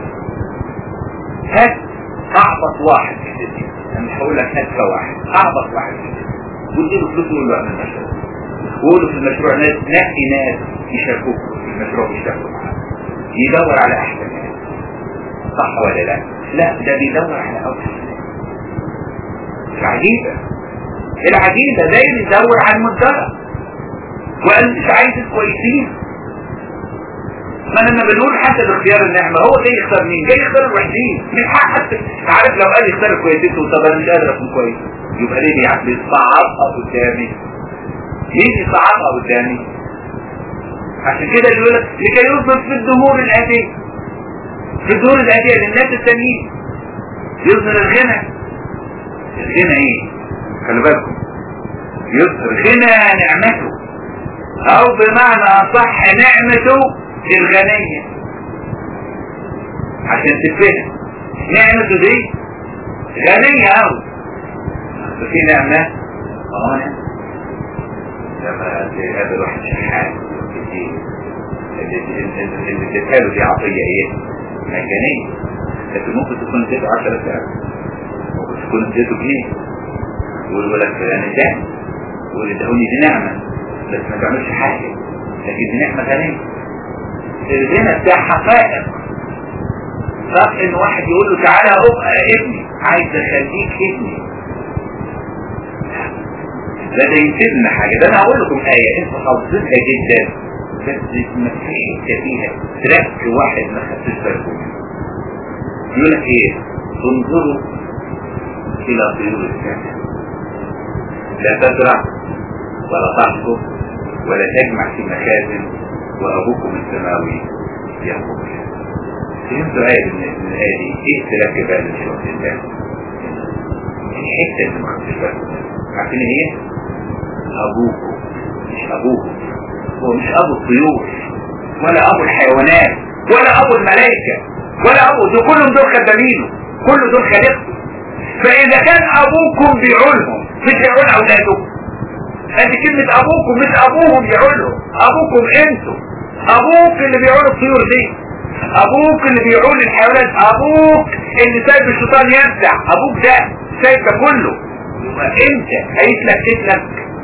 هات اعبط واحد في الدنيا. انا مش هقول لك هات واحد، اعبط واحد في الدنيا واديله فلوس وقول له اعمل مشروع. وقول له في المشروع ناس نقي ناس يشاركوك في المشروع ويشتغلوا معاك. يدور على احسن ناس. صح ولا لا؟ لا، ده بيدور على اوحش. العجيبة دايما يدور على المدرة وقال مش عايز كويسين. ما لما بنقول حتى باختيار النعمة هو جاي يختار مين؟ جاي يختار الوحيدين. مش حتى عارف لو قال يختار الكويسين طب انا مش قادر اكون كويس، يبقى ليه بيصعبها قدامي؟ ليه بيصعبها قدامي؟ عشان كده يقول لك لكي يظهر في الدهور الآتية. في الدهور الآتية للناس التانيين يظهر الغنى. الغنى ايه؟ خلي بالكم، يظهر غنى نعمته، او بمعنى اصح نعمته الغنية. عشان تتفهم نعمته دي غنية اوي. في نعمة لما هذا الواحد شحات اللي تتقاله دي عطية ايه؟ مجانية. لكن ممكن تكون اديته 10,000، ممكن تكون اديته جنيه، يقول لك انا تاني، يقول ادهوني دي نعمة بس ما تعملش حاجة، لكن دي نعمة غنية. الغنى بتاع حقائق. صح ان واحد يقول له تعالى ابقى ابني، عايز اخليك ابني. ده ينسبنا حاجة. ده انا هقول لكم آية انت حافظتها جدا بس ما فيش فيها ترك واحد ما خدتش بالكم منه. يقول لك ايه؟ انظروا الى طيور السماء لا تزرع ولا تحصد ولا تجمع في مخازن وابوكم السماوي يحكم. فهمتوا آية من الآية دي؟ ايه ترك بقى للشخص الله؟ الحتة اللي ما خدتش بالكم منها عارفين ايه؟ ابوكم. مش ابوكم، هو مش ابو الطيور ولا ابو الحيوانات ولا ابو الملائكة ولا ابو دول، كلهم دول خدامينه، كل دول خالقته. فاذا كان ابوكم بيعولهم مش يعول اولادكم. هذه كلمة ابوكم مش ابوهم يعولهم، ابوكم انتم. ابوك اللي بيعول الطيور دي. ابوك اللي بيعول الحيوانات، ابوك اللي سايب الشيطان يبدع، ابوك ده سايب ده كله. يبقى انت هيتلكك لك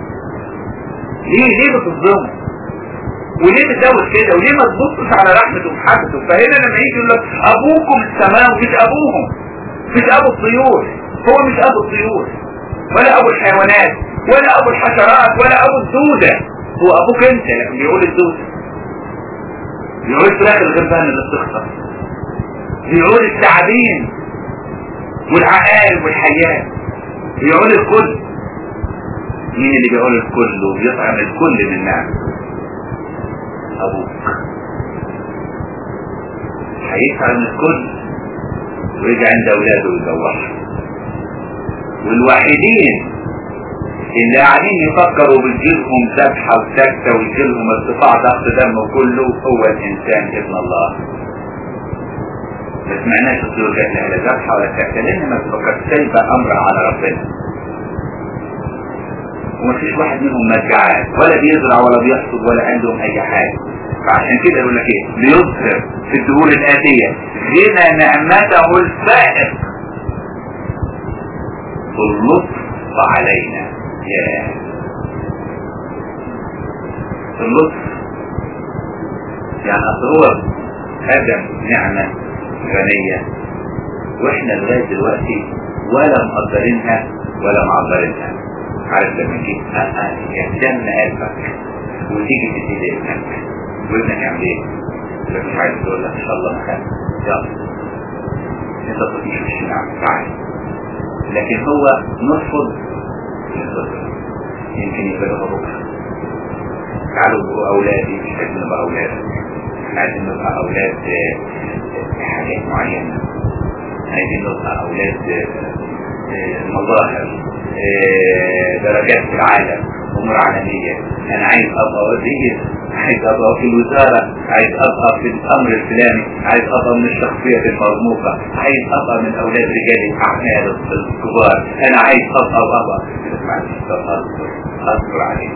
ليه بتظلمه؟ وليه بتزود كده؟ وليه ما تبصش على رحمته ومحبته؟ فهنا لما يجي يقول لك ابوكم السماء، مش ابوهم، مش ابو الطيور، هو مش ابو الطيور ولا ابو الحيوانات ولا ابو الحشرات ولا ابو الدودة، هو ابوك انت. لما بيقول الدودة، بيقول الفراخ الغربان اللي بتخسر، بيقول الثعابين والعقارب والحيات، بيقول الكل. مين اللي بيقول الكل وبيطعم الكل من نعم؟ ابوك. هيطعم الكل ويجي عند اولاده ويجوعهم. والوحيدين اللي قاعدين يفكروا بيجيلهم ذبحه وسكته ويجيلهم ارتفاع ضغط دم كله هو الانسان ابن الله. ما سمعناش الطيور جات لها لا ذبحه ولا سكته، لان ما تفكرش سايبه امرها على ربنا. ومفيش واحد منهم مجعان ولا بيزرع ولا بيحصد ولا عندهم اي حاجه. فعشان كده يقول لك ايه؟ بيظهر في الدهور الاتيه غنى نعمته الفائق اللطف علينا. يا اللطف يعني اصل ادم نعمه غنيه واحنا لغايه دلوقتي ولا مقدرينها ولا معبرينها. عارف لما تجيب يهتم قلبك وتيجي تدي ابنك وابنك يعمل ايه؟ لك مش عايز تقول لك ان شاء الله مكان يلا انت تطيش مش نعم تعالى، لكن هو نرفض يمكن يبقى بكره. تعالوا بقوا اولادي، مش عايزين نبقى اولادك، احنا عايزين نبقى اولاد حاجات معينه، عايزين نبقى اولاد مظاهر درجات في العالم، امور عالميه. انا عايز ابقى وزير، عايز ابقى في الوزاره، عايز ابقى في الامر الفلاني، عايز ابقى من الشخصيه المرموقه، عايز ابقى من اولاد رجال الاعمال الكبار، انا عايز ابقى اصبر عليه.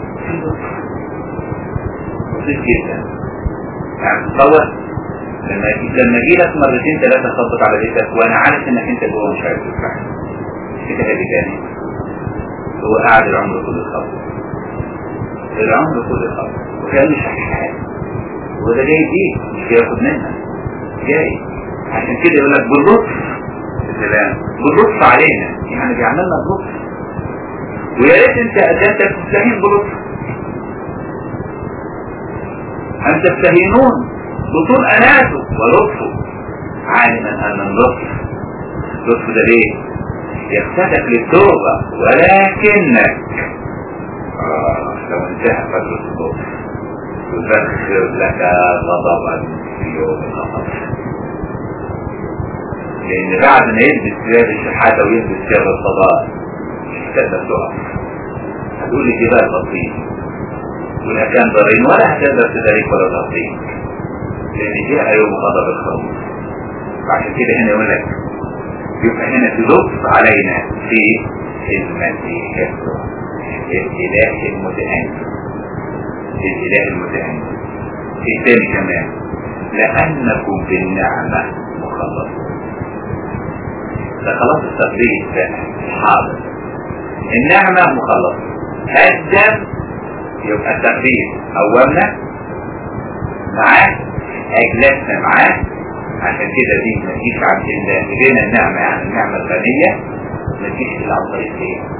بسيط جدا. يعني تصور لما اجي لك مرتين ثلاثه خبط على بيتك وانا عارف انك انت جوه مش عارف تفرح، كده هادي تاني. هو قاعد العمر كله خبط، العمر كله خبط، وكان مش حاجه، وده جاي فيه مش بياخد منك، جاي عشان كده يقول لك باللطف السلام، باللطف علينا، يعني بيعملنا بلطف. ويا ريت انت تستهين بلطف. أن تستهينون بطول أناته ولطفه، عالما أن اللطف ده ليه؟ يقتدك للتوبة، ولكنك لو انتهى فترة اللطف يذخر لك غضبا في يوم الغضب. لأن بعد ما يلبس ثياب الشحاتة ويلبس ثياب الصلاة مش هتقدر تقف، هتقول لي جبال بسيط ولا كان ضرين ولا هتقدر تدريك ولا تغطيك، لأن جاء يوم غضب الخروف. فعشان كده هنا يقول لك يبقى هنا تلطف علينا في المسيح يسوع الإله المتأنس، الإله المتأنس. الثاني كمان لأنكم بالنعمة مخلصون. ده خلاص التقرير ده حاضر، النعمة مخلصة. الدم يبقى التقرير أولنا معاه، أجلسنا معاه. عشان كده دي ما تجيش عن غنى النعمة، يعني النعمة الغنية ما تجيش إلا عن طريق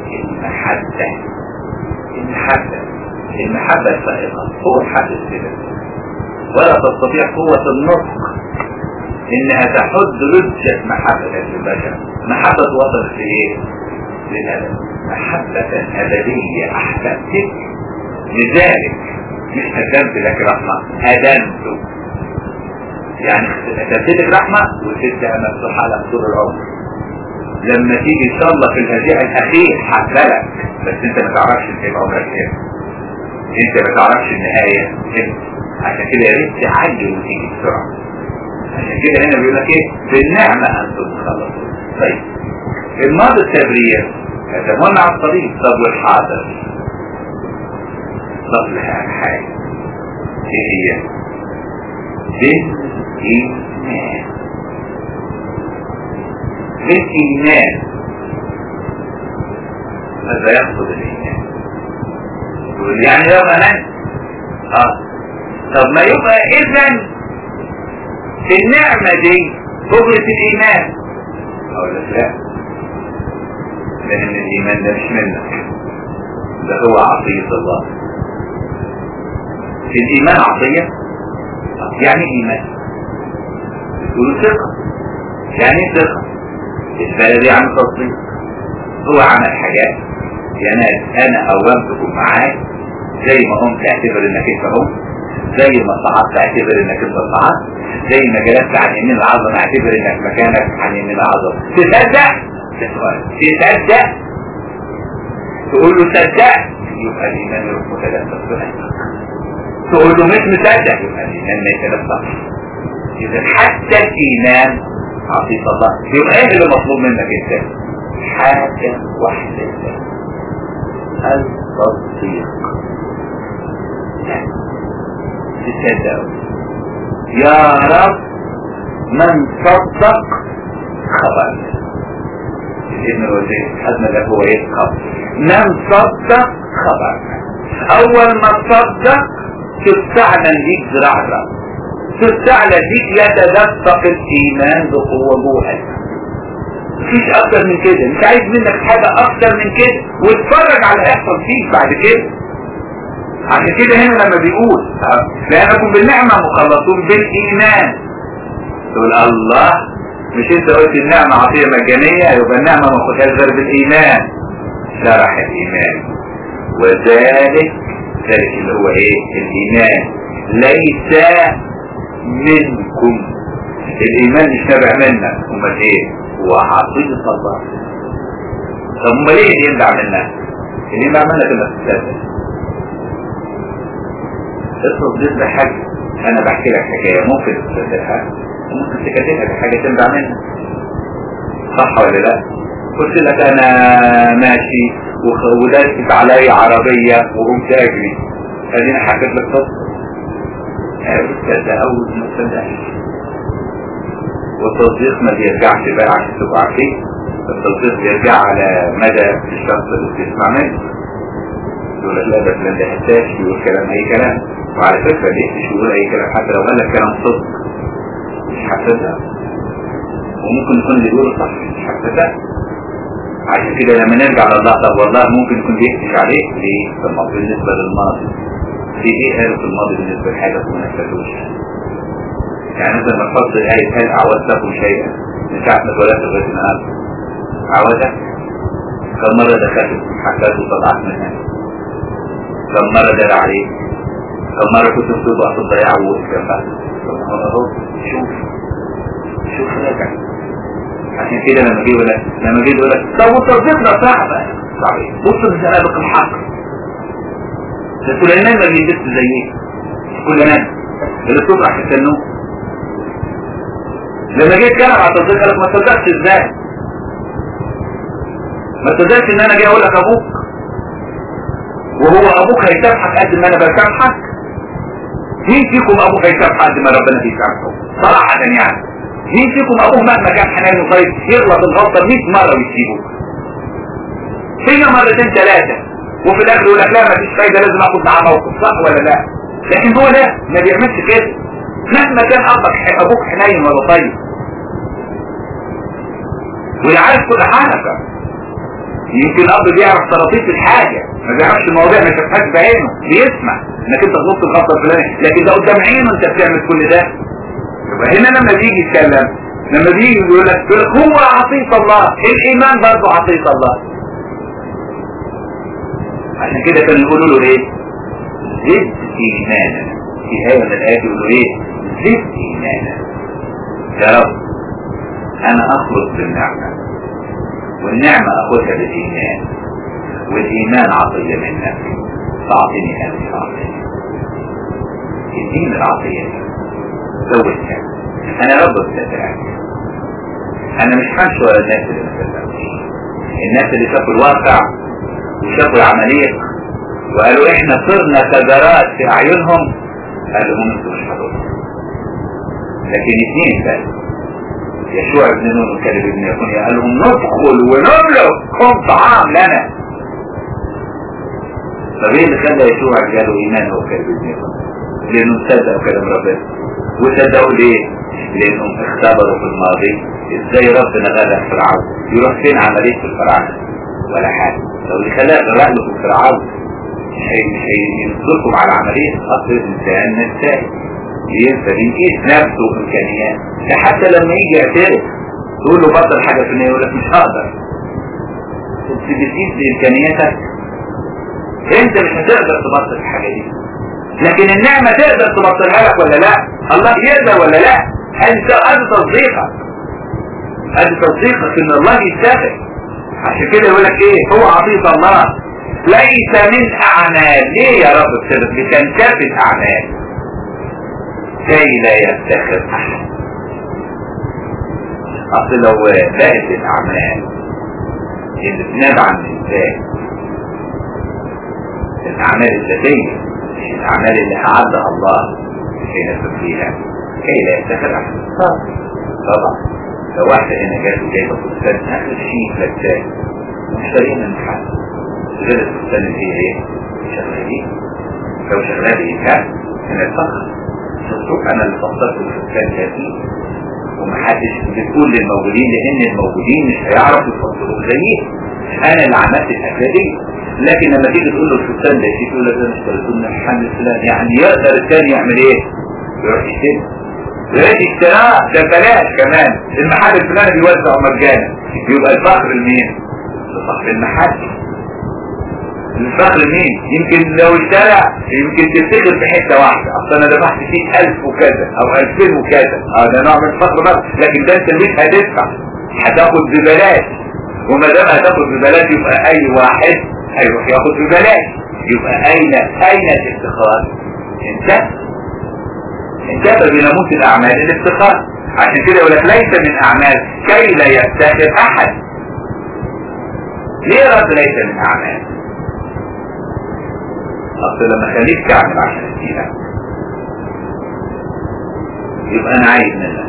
المحبة الفائقة. هو الحدث كده، ولا تستطيع قوة النطق إنها تحد لجة محبة البشر. محبة وصل في إيه؟ للأبد، محبة أبدية. أحببتك لذلك مش قدمت لك رحمة، أدمت، يعني قدمت لك رحمة وتبدأ مفتوحة لك طول العمر. لما تيجي إن شاء الله في الهزيع الأخير حفلك، بس أنت ما تعرفش أنت يبقى عمرك إيه، أنت ما تعرفش النهاية إيه. عشان كده يا ريت تعجل وتيجي بسرعة. عشان كده هنا بيقول لك إيه؟ بالنعمة أنتم تخلصون. طيب الماضي التبرير يتمنع على الطريق. طب والحاضر طب لها حاجة ايه هي؟ بالإيمان. بالإيمان. بالإيمان. ماذا يقصد الإيمان؟ يقول يعني لو أمنت طب ما يبقى إذن في النعمة دي أجرة الإيمان. أقول لك لا، لأن الإيمان ده مش منك، ده هو عطية الله. الإيمان عطية. يعني إيمان تقول ثقة. يعني ثقة البلدي عن تصديق. هو عمل حاجات يا ناس أنا قومتكم معاك، زي ما قمت اعتبر انك انت قمت، زي ما صعدت اعتبر انك انت صعدت، زي ما جلست عن يمين العظمة اعتبر انك مكانك عن يمين العظمة. تصدق؟ تصدق؟ تقول له صدق يبقى الإيمان يروح متلفظ بنفسك. تقول له مش مصدق يبقى الإيمان ما يتلفظش. إذا حتى الإيمان عطية الله. يبقى ايه اللي مطلوب منك انت؟ حاجة واحدة، التصديق. تصدقوا يا رب من صدق خبرنا. ابن الوزير حدنا ده هو ايه خبر. من صدق خبرنا. اول ما تصدق تستعلن ليك ذراع الرب، تستعلن ليك يتدفق الايمان بقوة جوهك. مفيش اكتر من كده، مش عايز منك حاجة اكتر من كده، واتفرج على اللي هيحصل فيك بعد كده. عشان كده هنا لما بيقول لأنكم بالنعمة مخلصون بالإيمان، تقول الله مش انت قلت النعمة عطية مجانية، يبقى النعمة ما خدهاش غير بالإيمان. شرح الإيمان وذلك اللي هو ايه الإيمان ليس منكم. الإيمان مش نابع منك، امال ايه؟ هو عطية الله. طب امال ايه اللي ينبع منك؟ اللي ينبع منك انك تستاذن. التصديق ده حاجة انا بحكي لك حكاية ممكن تصدقها وممكن تكتبها بحاجة تنبع منها، صح ولا لا؟ قلت لك انا ماشي وداست علي عربية وقمت اجري، ادينا حكيت لك صدق. تصدق او ما تصدقش. والتصديق ما بيرجعش بقى عشان تبقى عارفين، التصديق بيرجع على مدى الشخص اللي بتسمع منه. يقول لك لا ده فلان ده حساس، يقول كلام اي كلام، وعلى فكرة ليه مش يقول اي كلام حتى لو قال لك كلام صدق مش حساسها، وممكن يكون اللي يقوله صح مش حساسها. عشان كده لما نرجع لله طب والله ممكن يكون بيحكش عليك ليه؟ طب بالنسبة للماضي في ايه قالوا في الماضي بالنسبة لحاجة وما نفذوش؟ يعني مثلا ما تفضل الآية هل أعوذتكم شيئا من ساعة ما اتولدت لغاية النهارده؟ أعوذك؟ كم مرة دخلت حكاته وطلعت منها؟ كم مرة دار عليك؟ كم مرة كنت بتبقى في الضياع ووقف جنبها؟ اهو شوف راجع. عشان كده لما جه يقول لك طب وتصديقنا صعبة. صعبة. بص بسلامك الحق. سليمان ما بيلبس زي ايه؟ سليمان اللي تطرح في السنوم. لما جه يتكلم على التصديق قال لك ما تصدقش ازاي؟ ما تصدقش ان انا جاي اقول لك ابوك وهو ابوك هيسامحك قد ما انا بسامحك؟ مين فيكم ابوه هيسامحك قد ما ربنا بيسامحه؟ صراحة يعني مين فيكم ابوه مهما كان حنين وطيب يغلط الغلطة 100 مرة ويسيبه؟ فينا مرتين ثلاثة وفي الاخر يقول لك لا ما فيش فايدة لازم اخد معاه موقف، صح ولا لا؟ لكن هو لا ما بيعملش كده مهما كان ابوك حنين ولا طيب ويعرف كل حركة. يمكن الاب بيعرف طراطيف الحاجة ما بيعرفش المواضيع ما شافهاش بعينه، بيسمع انك انت غلطت الغلطة الفلانية لكن ده قدام عينه انت بتعمل كل ده. يبقى هنا لما بيجي يتكلم لما بيجي يقول لك هو عطية الله، الايمان برضه عطية الله. عشان كده كانوا يقولوا له ايه؟ زد ايمانا. في آية من الآيات يقولوا ايه؟ زد ايمانا. يا رب انا اخلص بالنعمة والنعمة اخذها بالايمان والايمان عطية منك فاعطيني هذه العطية. اديني العطية زودها. انا رب استدعاك. انا مش همشي ولا الناس اللي ما صدقوش، الناس اللي شافوا الواقع وشافوا العملية وقالوا احنا صرنا شجرات في اعينهم، قالوا هم انتوا مش هتوصلوا. لكن اثنين بس، يشوع ابن نون وكالب ابن يكون قال لهم ندخل ونملك كم طعام لنا. طب ايه اللي خلى يشوع جاله ايمان هو كالب ابن يكون؟ لانه صدقوا كلام ربنا. وصدقوا ليه؟ لانهم اختبروا في الماضي ازاي ربنا غلب فرعون. يروح فين عمليه الفراعنه؟ ولا حاجه. لو اللي خلاها غرق له في فرعون مش هينصركم على عمليه اصل الانسان نسائي ينسى بيقيس نفسه وامكانيات. حتى لما يجي يعترف تقول له بطل حاجه في النهايه يقول لك مش هقدر. انت بتقيس بامكانياتك، انت مش هتقدر تبطل الحاجه دي، لكن النعمه تقدر تبطلها لك ولا لا؟ الله يقدر ولا لا؟ ادي تصديقك، ادي تصديقك ان الله يستاهل. عشان كده يقول لك ايه؟ هو عطيه الله ليس من اعمال. ليه يا رب بتنكفي الاعمال؟ كي لا يفتخر احد. اصل لو بقت الاعمال اللي بنبع عن الانسان الاعمال الذاتيه مش الاعمال اللي اعدها الله كي نفسه فيها كي لا يفتخر احد. طبعا لو واحده هنا جات وجايبه فستان اخر شيء فلتان ومشتريها من محل غير الفستان اللي هي ايه؟ شغالين. لو شغاله ايه كان من الفخر. شوف انا اللي فصلت الفستان كثير ومحدش بتقول للموجودين لان الموجودين مش هيعرفوا يفصلوا زيي، انا اللي عملت الاكله دي. لكن لما تيجي تقول له الفستان ده شيء تقول له ده اشتريته من المحل الفلاني، يعني يقدر الثاني يعمل ايه؟ يروح يشتري. يروح اشتراه ده بلاش كمان، المحل الفلاني بيوزع مجانا. يبقى الفخر لمين؟ الفخر المحل. الفخر مين؟ يمكن لو اشترى يمكن تفتكر في حته واحده، اصل انا دفعت فيه 1000 وكذا او 2000 وكذا، ده نوع من الفخر بس. لكن ده انت مش هتدفع، هتاخد ببلاش. وما دام هتاخد ببلاش يبقى اي واحد هيروح ياخد ببلاش. يبقى اين الافتخار؟ انتهى بناموس الاعمال الافتخار. عشان كده يقول لك ليس من اعمال كي لا يفتخر احد. ليه رد ليس من اعمال؟ اصل لما خليك تعمل عشان اديلك يبقى انا عايز منك،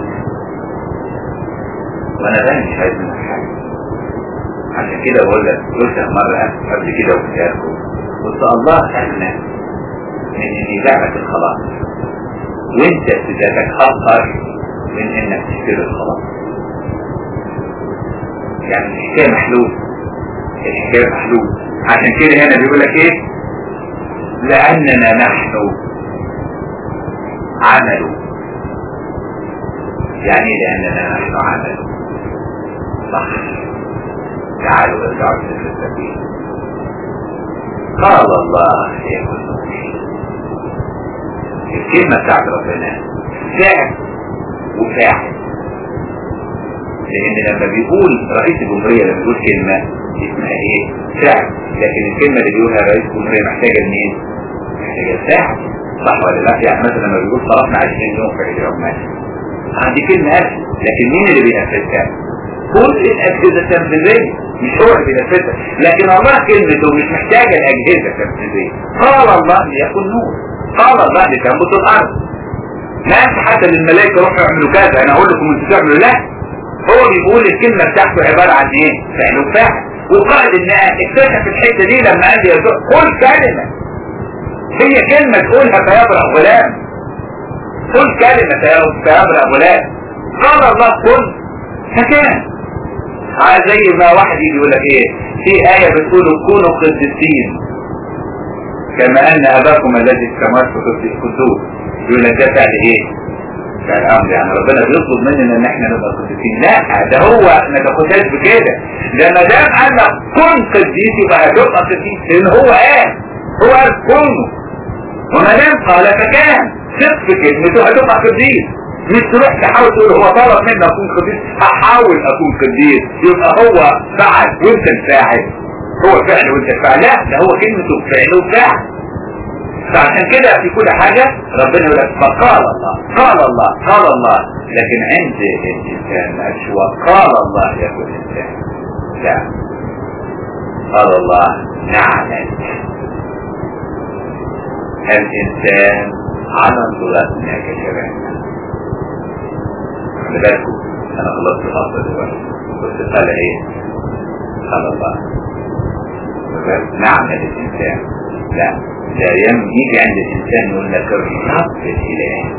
وانا ده مش عايز منك حاجه. عشان كده بقول لك قلتها مره قبل كده وكتابكم، قلت الله اغنى من ان يدعك الخلاص، وانت ذاتك اكثر من انك تشتري الخلاص. يعني الحكايه محلول، الحكايه محلول. عشان كده هنا بيقول لك ايه؟ لأننا نحن عمل. يعني لأننا نحن عمل. صح. تعالوا ارجعوا في السبيل. قال الله يكون الكلمة بتاعت ربنا فعل وفاعل. لأن لما بيقول رئيس الجمهورية لما بيقول كلمة اسمها ايه؟ فعل. لكن الكلمة اللي بيقولها رئيس الجمهورية محتاجة لمين؟ محتاجة فاعل. صح ولا لا؟ يعني مثلا لما بيقول صرفنا 20 يوم في عيد العمال دي كلمة أكل، لكن مين اللي بينفذها؟ كل الأجهزة التنفيذية، مش هو اللي بينفذها. لكن الله كلمته مش محتاجة الأجهزة التنفيذية. قال الله ليكن نور، قال الله لتنبت الأرض. ما أنت حتى للملائكة روحوا يعملوا كذا أنا أقول لكم أنتوا تعملوا، لا، هو بيقول الكلمة بتاعته عبارة عن ايه؟ فعل وفاعل. وقائد الناس اكتشف الحتة دي لما قال لي يسوع كل كلمة هي كلمة تقولها فيبرأ غلام، كل كلمة فيبرأ غلام. قال الله كل فكان. زي ما واحد يجي يقول لك ايه؟ في آية بتقول كونوا قديسين كما أن أباكم الذي في السماوات قدوس. يقول لك ده فعل ايه؟ فالأمر. يعني ربنا بيطلب مننا ان احنا نبقى قديسين؟ لا، ده هو ما تاخدهاش بكده. ده ما دام قال لك كن قديس يبقى هتبقى قديس، لان هو قال كونوا، وما دام قال فكان. ثق في كلمته هتبقى قديس. مش تروح تحاول تقول هو طلب مني اكون قديس هحاول اكون قديس يبقى هو فعل وانت الفاعل، هو فعل وانت الفاعل. لا، ده هو كلمته فعل وفاعل. فعشان كده في كل حاجة ربنا يقول لك فقال الله قال الله قال الله. لكن عند الإنسان أشوى قال الله يقول الإنسان لا، قال الله نعلم الإنسان على صورتنا كشبهنا. خلي بالكم انا خلصت الغلطة دلوقتي بس قال ايه؟ قال الله نعمل الانسان لا ده يجي عند الانسان يقول لك الرب الاله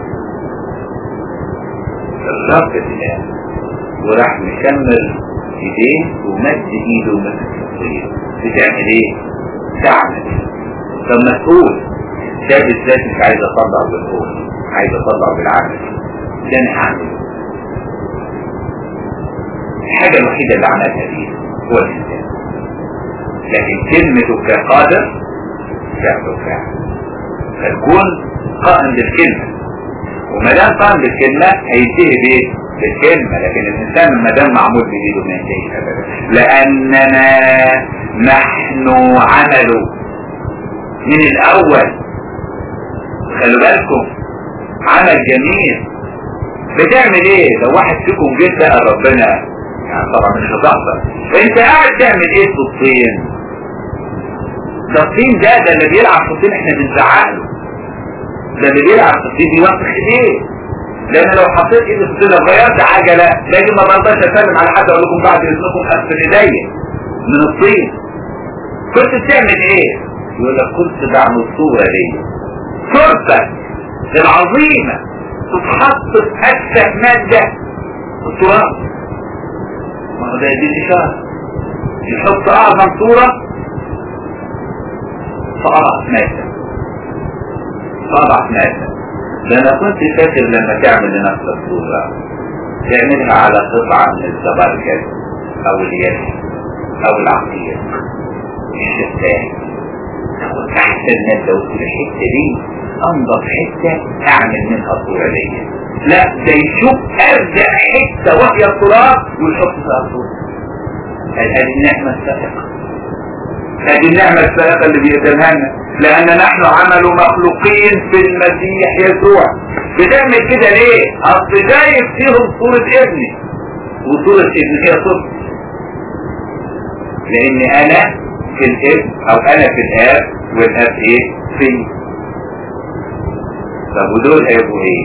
الرب الاله وراح مكمل ايديه ومد ايده ومسك الطريق بتعمل ايه؟ تعمل طب ما تقول شايف ازاي مش عايز اطلع بالقول عايز اطلع بالعمل ده انا هعمل الحاجة الوحيدة اللي عملها دي هو الانسان لكن كلمته كقادر فعله فعل فالكون قائم بالكلمة وما دام قائم بالكلمة هينتهي بايه؟ بالكلمة لكن الانسان ما دام معمول بايده ما ينتهيش ابدا لاننا نحن عمله من الاول خلوا بالكم عمل جميل بتعمل ايه لو واحد فيكم جه سأل ربنا يعني طبعا مش هتحصل فانت قاعد تعمل ايه في الطين ده الطين ده اللي بيلعب في الطين احنا بنزعله ده اللي بيلعب في الطين بيوقف ايديه لان لو حطيت ايدي في الطين غيرت عجله لكن ما برضاش اسلم على حد اقول لكم بعد اذنكم اغسل ايديا من الطين كنت بتعمل ايه يقول لك كنت بعمل صوره ليا صورتك العظيمه تتحط في أكثر مادة التراب ما هو ده دي الإشارة يحط أعظم صورة فأضعف مادة فأضعف مادة لأنا كنت فاكر لما تعمل لنفسك صورة تعملها على قطعة من الزبرجد أو اليد أو العقيق الشفاف تاخد أحسن مادة وتقول الحتة دي انضف حتة اعمل منها صورة ليا لا ده يشوف ارجع حتة وهي التراب ويحط فيها صورة هذه النعمة السابقة هذه النعمة السابقة اللي بيقدمها لنا لان نحن عمل مخلوقين في المسيح يسوع بتعمل كده ليه؟ اصل جايب فيهم صورة ابني وصورة ابني هي صورة لان انا في الابن او انا في الاب والاب ايه؟ في طب ودول هيبقوا ايه؟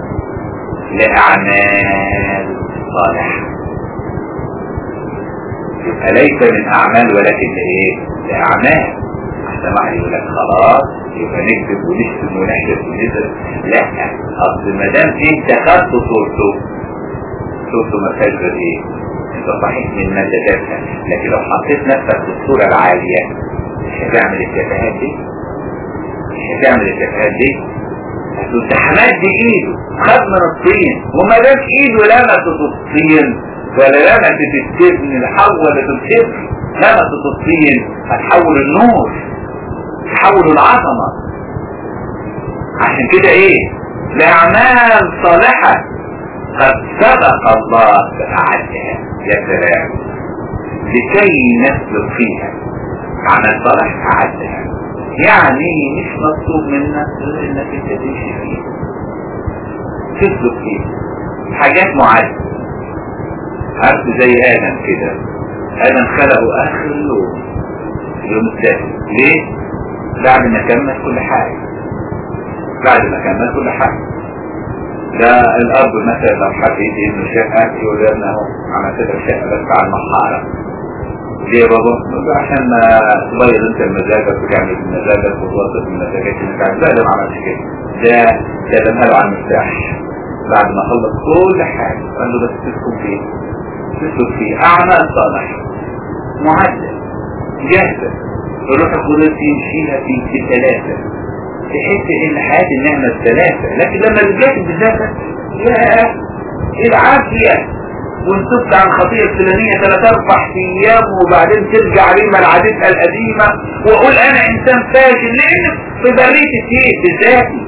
لأعمال صالحة يبقى ليس من أعمال ولكن لإيه؟ لأعمال حتى ما يقول لك خلاص يبقى نكتب ونشتم ونحلف ونزل لا أصل ما دام أنت خدت صورته ما فيهاش غير إيه؟ أنت صحيح من مادتها لكن لو حطيت نفسك في الصورة العالية مش هتعمل التفاهات دي انت حمد ايده خد من الطين وما دام ايده لمست الطين ولا لمست السجن حولت السجن لمست الطين هتحول النور تحول العظمة عشان كده ايه لأعمال صالحة قد سبق الله فأعدها يا سلام لكي نسلك فيها عمل صالح أعدها يعني مش مطلوب منك انك انت تمشي فيه تسلك فيه حاجات معينة عارف زي آدم كده آدم خلقه آخر يوم الثاني ليه؟ بعد ما كمل كل حاجة ده الأرض مثلا لو حد يدي إنه شقة يقول لنا اهو عملت لك شقة بس على المحارة ليه يا بابا؟ عشان ما تبيض انت المزاجك وتعمل مزاجك وتوظف المزاجات اللي تعمل لا ده ما عملش كده ده بنقله على المفتاح بعد ما خلص كل حاجة قال له بس تسلك فيه أعمال صالحة معدل جاهزة الروح القدس يمشيها في ثلاثة تحس ان حياة النعمة الثلاثة لكن لما بتجاهد بذاتك يا العافية وانتبت عن خطيئة الفلانية 3-4 ايام وبعدين ترجع عليما العادتها القديمة واقول انا انسان فاشل لان في بريتي فيه بذاتي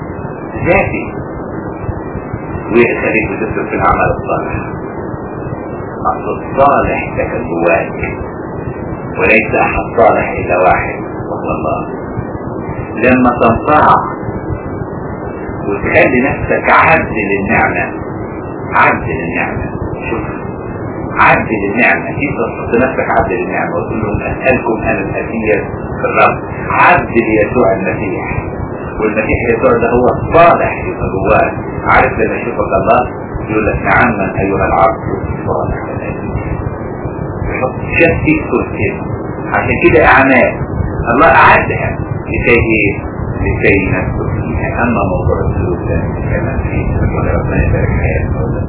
ويخليك بتسلك في العمل الصالح اصل الصالح سكن جواك وليس احد صالح الا واحد وهو الله لما تنطاع وتخلي نفسك عبد للنعمة شوف عبد للنعمة انت تحط نفسك عبد للنعمة وتقول لهم اسألكم انا الأسير في الرب عبد ليسوع المسيح والمسيح يسوع ده هو الصالح يبقى جواه عارف لما يشوفك الله يقول لك نعما ايها العبد الصالح شتت كرسي. عشان كده اعمال الله اعدها لكي ايه؟ لكي نسلك فيها. اما موضوع السلوك ده كمان فيه ربنا